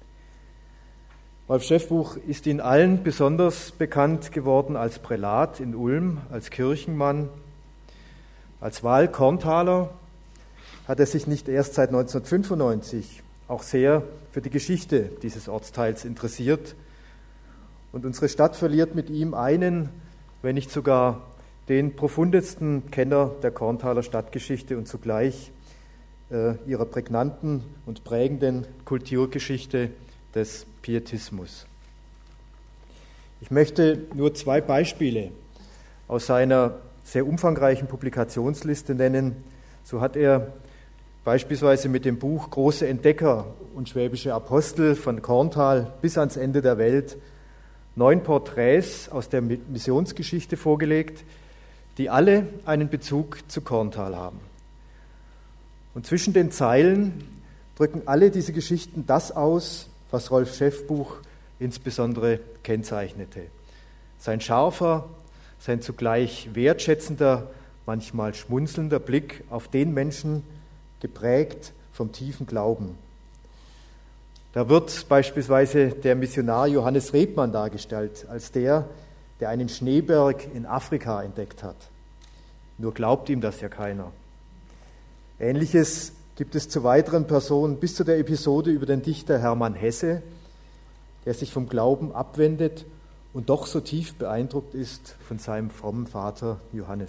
Rolf Schäffbuch ist Ihnen allen besonders bekannt geworden als Prälat in Ulm, als Kirchenmann. Als Wahlkorntaler hat er sich nicht erst seit neunzehnhundertfünfundneunzig auch sehr für die Geschichte dieses Ortsteils interessiert. Und unsere Stadt verliert mit ihm einen, wenn nicht sogar den profundesten Kenner der Korntaler Stadtgeschichte und zugleich äh, ihrer prägnanten und prägenden Kulturgeschichte des Pietismus. Ich möchte nur zwei Beispiele aus seiner sehr umfangreichen Publikationsliste nennen. So hat er beispielsweise mit dem Buch Große Entdecker und schwäbische Apostel von Korntal bis ans Ende der Welt neun Porträts aus der Missionsgeschichte vorgelegt, die alle einen Bezug zu Korntal haben. Und zwischen den Zeilen drücken alle diese Geschichten das aus, was Rolf Schäffbuch insbesondere kennzeichnete. Sein scharfer, sein zugleich wertschätzender, manchmal schmunzelnder Blick auf den Menschen, geprägt vom tiefen Glauben. Da wird beispielsweise der Missionar Johannes Rebmann dargestellt, als der, der einen Schneeberg in Afrika entdeckt hat. Nur glaubt ihm das ja keiner. Ähnliches gibt es zu weiteren Personen bis zu der Episode über den Dichter Hermann Hesse, der sich vom Glauben abwendet und doch so tief beeindruckt ist von seinem frommen Vater Johannes.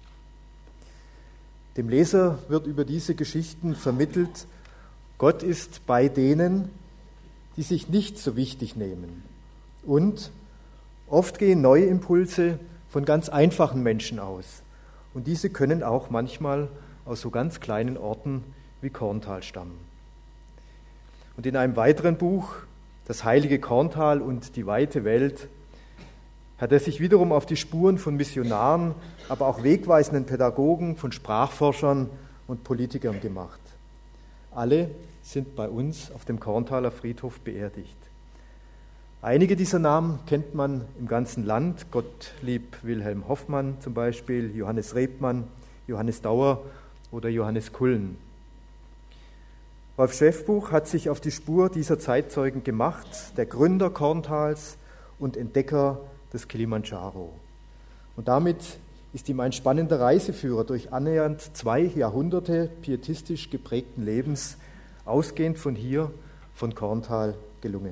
Dem Leser wird über diese Geschichten vermittelt, Gott ist bei denen, die sich nicht so wichtig nehmen. Und oft gehen neue Impulse von ganz einfachen Menschen aus. Und diese können auch manchmal aus so ganz kleinen Orten wie Korntal stammen. Und in einem weiteren Buch, Das heilige Korntal und die weite Welt, hat er sich wiederum auf die Spuren von Missionaren, aber auch wegweisenden Pädagogen, von Sprachforschern und Politikern gemacht. Alle sind bei uns auf dem Korntaler Friedhof beerdigt. Einige dieser Namen kennt man im ganzen Land, Gottlieb Wilhelm Hoffmann zum Beispiel, Johannes Rebmann, Johannes Dauer oder Johannes Kullen. Rolf Schäffbuch hat sich auf die Spur dieser Zeitzeugen gemacht, der Gründer Korntals und Entdecker des Kilimandscharo. Und damit ist ihm ein spannender Reiseführer durch annähernd zwei Jahrhunderte pietistisch geprägten Lebens, ausgehend von hier, von Korntal, gelungen.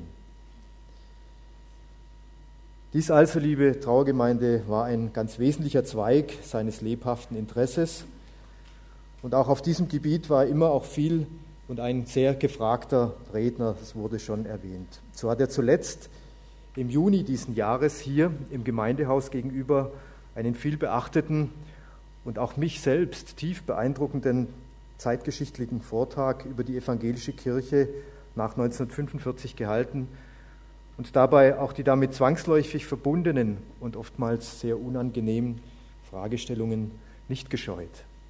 Dies also, liebe Trauergemeinde, war ein ganz wesentlicher Zweig seines lebhaften Interesses. Und auch auf diesem Gebiet war er immer auch viel und ein sehr gefragter Redner, das wurde schon erwähnt. So hat er zuletzt im Juni diesen Jahres hier im Gemeindehaus gegenüber einen viel beachteten und auch mich selbst tief beeindruckenden zeitgeschichtlichen Vortrag über die evangelische Kirche nach neunzehnhundertfünfundvierzig gehalten und dabei auch die damit zwangsläufig verbundenen und oftmals sehr unangenehmen Fragestellungen nicht gescheut.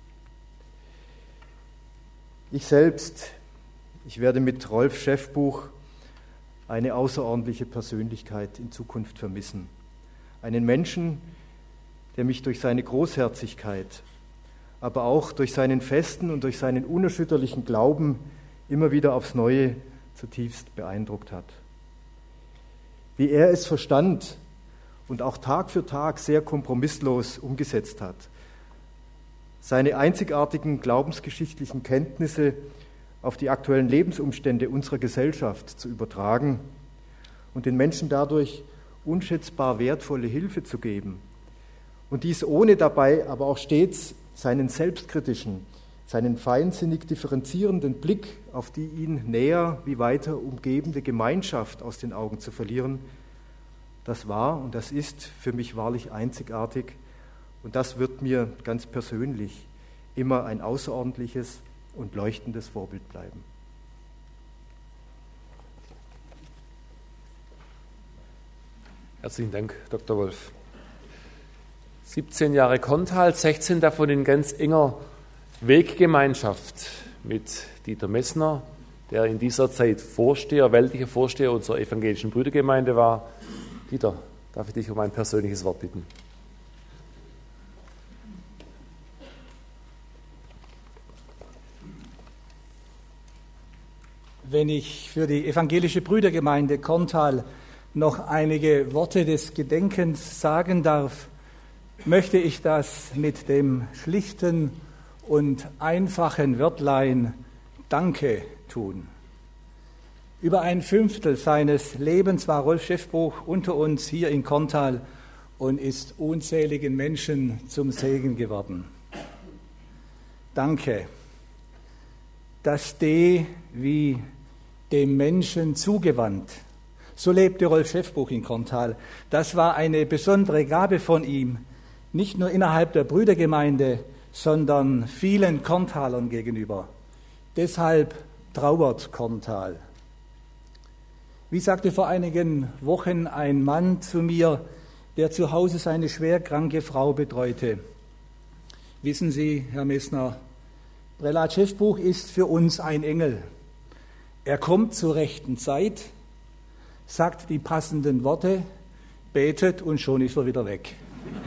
Ich selbst, ich werde mit Rolf Schäffbuch eine außerordentliche Persönlichkeit in Zukunft vermissen. Einen Menschen, der mich durch seine Großherzigkeit, aber auch durch seinen festen und durch seinen unerschütterlichen Glauben immer wieder aufs Neue zutiefst beeindruckt hat. Wie er es verstand und auch Tag für Tag sehr kompromisslos umgesetzt hat, seine einzigartigen glaubensgeschichtlichen Kenntnisse auf die aktuellen Lebensumstände unserer Gesellschaft zu übertragen und den Menschen dadurch unschätzbar wertvolle Hilfe zu geben. Und dies ohne dabei aber auch stets seinen selbstkritischen, seinen feinsinnig differenzierenden Blick auf die ihn näher wie weiter umgebende Gemeinschaft aus den Augen zu verlieren, das war und das ist für mich wahrlich einzigartig und das wird mir ganz persönlich immer ein außerordentliches und leuchtendes Vorbild bleiben. Herzlichen Dank, Doktor Wolf. siebzehn Jahre Korntal, sechzehn davon in ganz enger Weggemeinschaft mit Dieter Messner, der in dieser Zeit Vorsteher, weltlicher Vorsteher unserer evangelischen Brüdergemeinde war. Dieter, darf ich dich um ein persönliches Wort bitten? wenn ich für die evangelische Brüdergemeinde Korntal noch einige Worte des Gedenkens sagen darf, möchte ich das mit dem schlichten und einfachen Wörtlein Danke tun. Über ein Fünftel seines Lebens war Rolf Schäffbuch unter uns hier in Korntal und ist unzähligen Menschen zum Segen geworden. Danke. Das D wie dem Menschen zugewandt. So lebte Rolf Schäffbuch in Korntal. Das war eine besondere Gabe von ihm, nicht nur innerhalb der Brüdergemeinde, sondern vielen Korntalern gegenüber. Deshalb trauert Korntal. Wie sagte vor einigen Wochen ein Mann zu mir, der zu Hause seine schwerkranke Frau betreute: Wissen Sie, Herr Messner, Prälat Schäffbuch ist für uns ein Engel. Er kommt zur rechten Zeit, sagt die passenden Worte, betet und schon ist er wieder weg.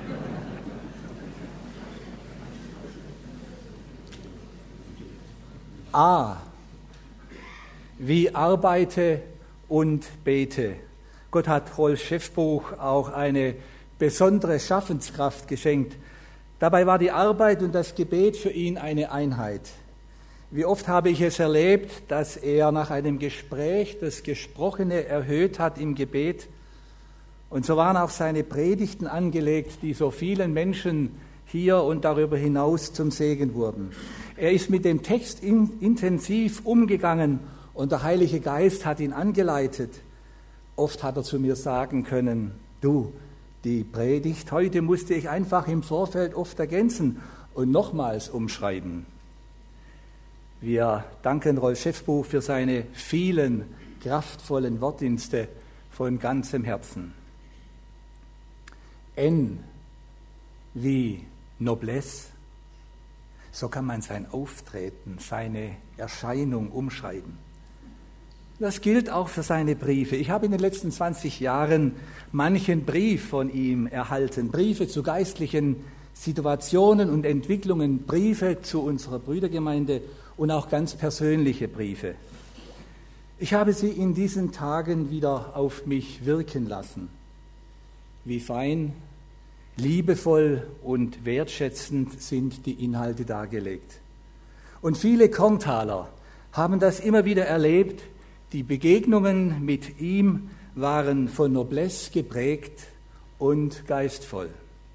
A. Wie arbeite und bete. Gott hat Rolf Schäffbuch auch eine besondere Schaffenskraft geschenkt. Dabei war die Arbeit und das Gebet für ihn eine Einheit. Wie oft habe ich es erlebt, dass er nach einem Gespräch das Gesprochene erhöht hat im Gebet. Und so waren auch seine Predigten angelegt, die so vielen Menschen hier und darüber hinaus zum Segen wurden. Er ist mit dem Text in, intensiv umgegangen und der Heilige Geist hat ihn angeleitet. Oft hat er zu mir sagen können: Du, die Predigt heute musste ich einfach im Vorfeld oft ergänzen und nochmals umschreiben. Wir danken Rolf Schäffbuch für seine vielen kraftvollen Wortdienste von ganzem Herzen. N wie Noblesse. So kann man sein Auftreten, seine Erscheinung umschreiben. Das gilt auch für seine Briefe. Ich habe in den letzten zwanzig Jahren manchen Brief von ihm erhalten. Briefe zu geistlichen Situationen und Entwicklungen, Briefe zu unserer Brüdergemeinde und auch ganz persönliche Briefe. Ich habe sie in diesen Tagen wieder auf mich wirken lassen. Wie fein, liebevoll und wertschätzend sind die Inhalte dargelegt. Und viele Korntaler haben das immer wieder erlebt. Die Begegnungen mit ihm waren von Noblesse geprägt und geistvoll.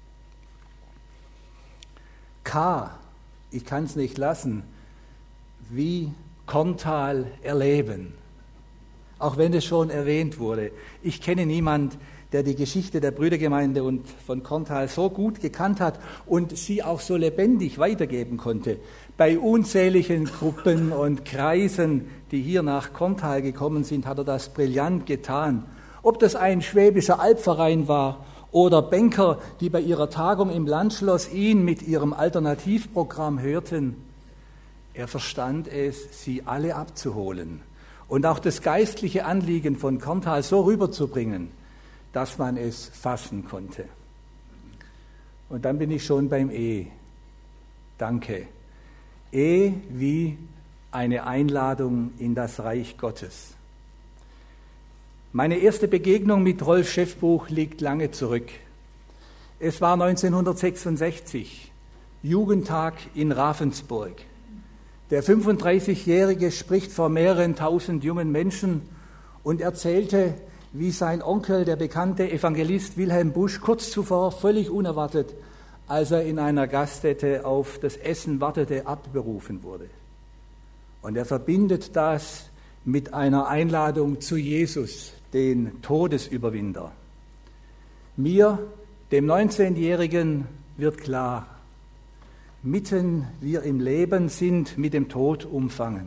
K, ich kann es nicht lassen, wie Korntal erleben. Auch wenn es schon erwähnt wurde. Ich kenne niemanden, der die Geschichte der Brüdergemeinde und von Korntal so gut gekannt hat und sie auch so lebendig weitergeben konnte. Bei unzähligen Gruppen und Kreisen, die hier nach Korntal gekommen sind, hat er das brillant getan. Ob das ein schwäbischer Albverein war oder Banker, die bei ihrer Tagung im Landschloss ihn mit ihrem Alternativprogramm hörten, er verstand es, sie alle abzuholen und auch das geistliche Anliegen von Korntal so rüberzubringen, dass man es fassen konnte. Und dann bin ich schon beim E. Danke. E wie eine Einladung in das Reich Gottes. Meine erste Begegnung mit Rolf Schäffbuch liegt lange zurück. Es war neunzehnhundertsechsundsechzig, Jugendtag in Ravensburg. Der fünfunddreißigjährige spricht vor mehreren tausend jungen Menschen und erzählte, wie sein Onkel, der bekannte Evangelist Wilhelm Busch, kurz zuvor völlig unerwartet, als er in einer Gaststätte auf das Essen wartete, abberufen wurde. Und er verbindet das mit einer Einladung zu Jesus, den Todesüberwinder. Mir, dem neunzehnjährigen, wird klar, mitten wir im Leben sind mit dem Tod umfangen.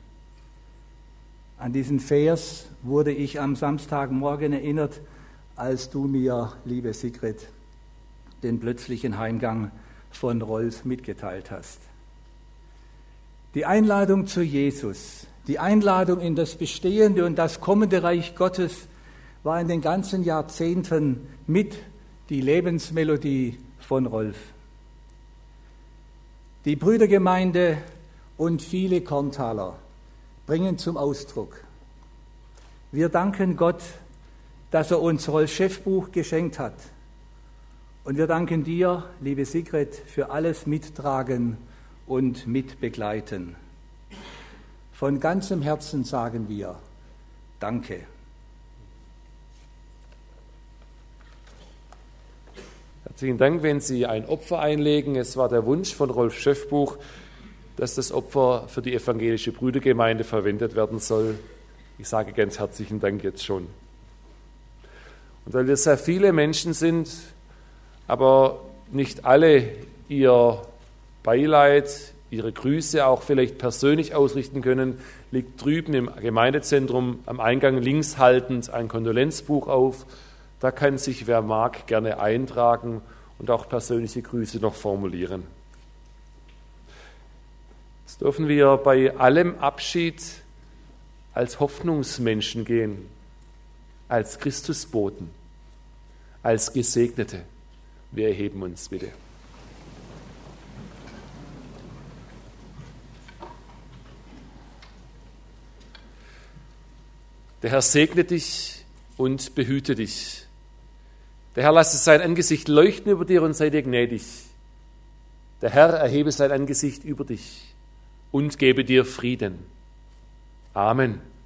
An diesen Vers wurde ich am Samstagmorgen erinnert, als du mir, liebe Sigrid, den plötzlichen Heimgang von Rolf mitgeteilt hast. Die Einladung zu Jesus, die Einladung in das bestehende und das kommende Reich Gottes war in den ganzen Jahrzehnten mit die Lebensmelodie von Rolf. Die Brüdergemeinde und viele Korntaler bringen zum Ausdruck. Wir danken Gott, dass er uns Rolf Schäffbuch geschenkt hat. Und wir danken dir, liebe Sigrid, für alles Mittragen und Mitbegleiten. Von ganzem Herzen sagen wir Danke. Herzlichen Dank, wenn Sie ein Opfer einlegen. Es war der Wunsch von Rolf Schäffbuch, dass das Opfer für die evangelische Brüdergemeinde verwendet werden soll. Ich sage ganz herzlichen Dank jetzt schon. Und weil wir sehr viele Menschen sind, aber nicht alle ihr Beileid, ihre Grüße auch vielleicht persönlich ausrichten können, liegt drüben im Gemeindezentrum am Eingang links haltend ein Kondolenzbuch auf. Da kann sich, wer mag, gerne eintragen und auch persönliche Grüße noch formulieren. Jetzt dürfen wir bei allem Abschied als Hoffnungsmenschen gehen, als Christusboten, als Gesegnete. Wir erheben uns bitte. Der Herr segne dich und behüte dich. Der Herr lasse sein Angesicht leuchten über dir und sei dir gnädig. Der Herr erhebe sein Angesicht über dich und gebe dir Frieden. Amen.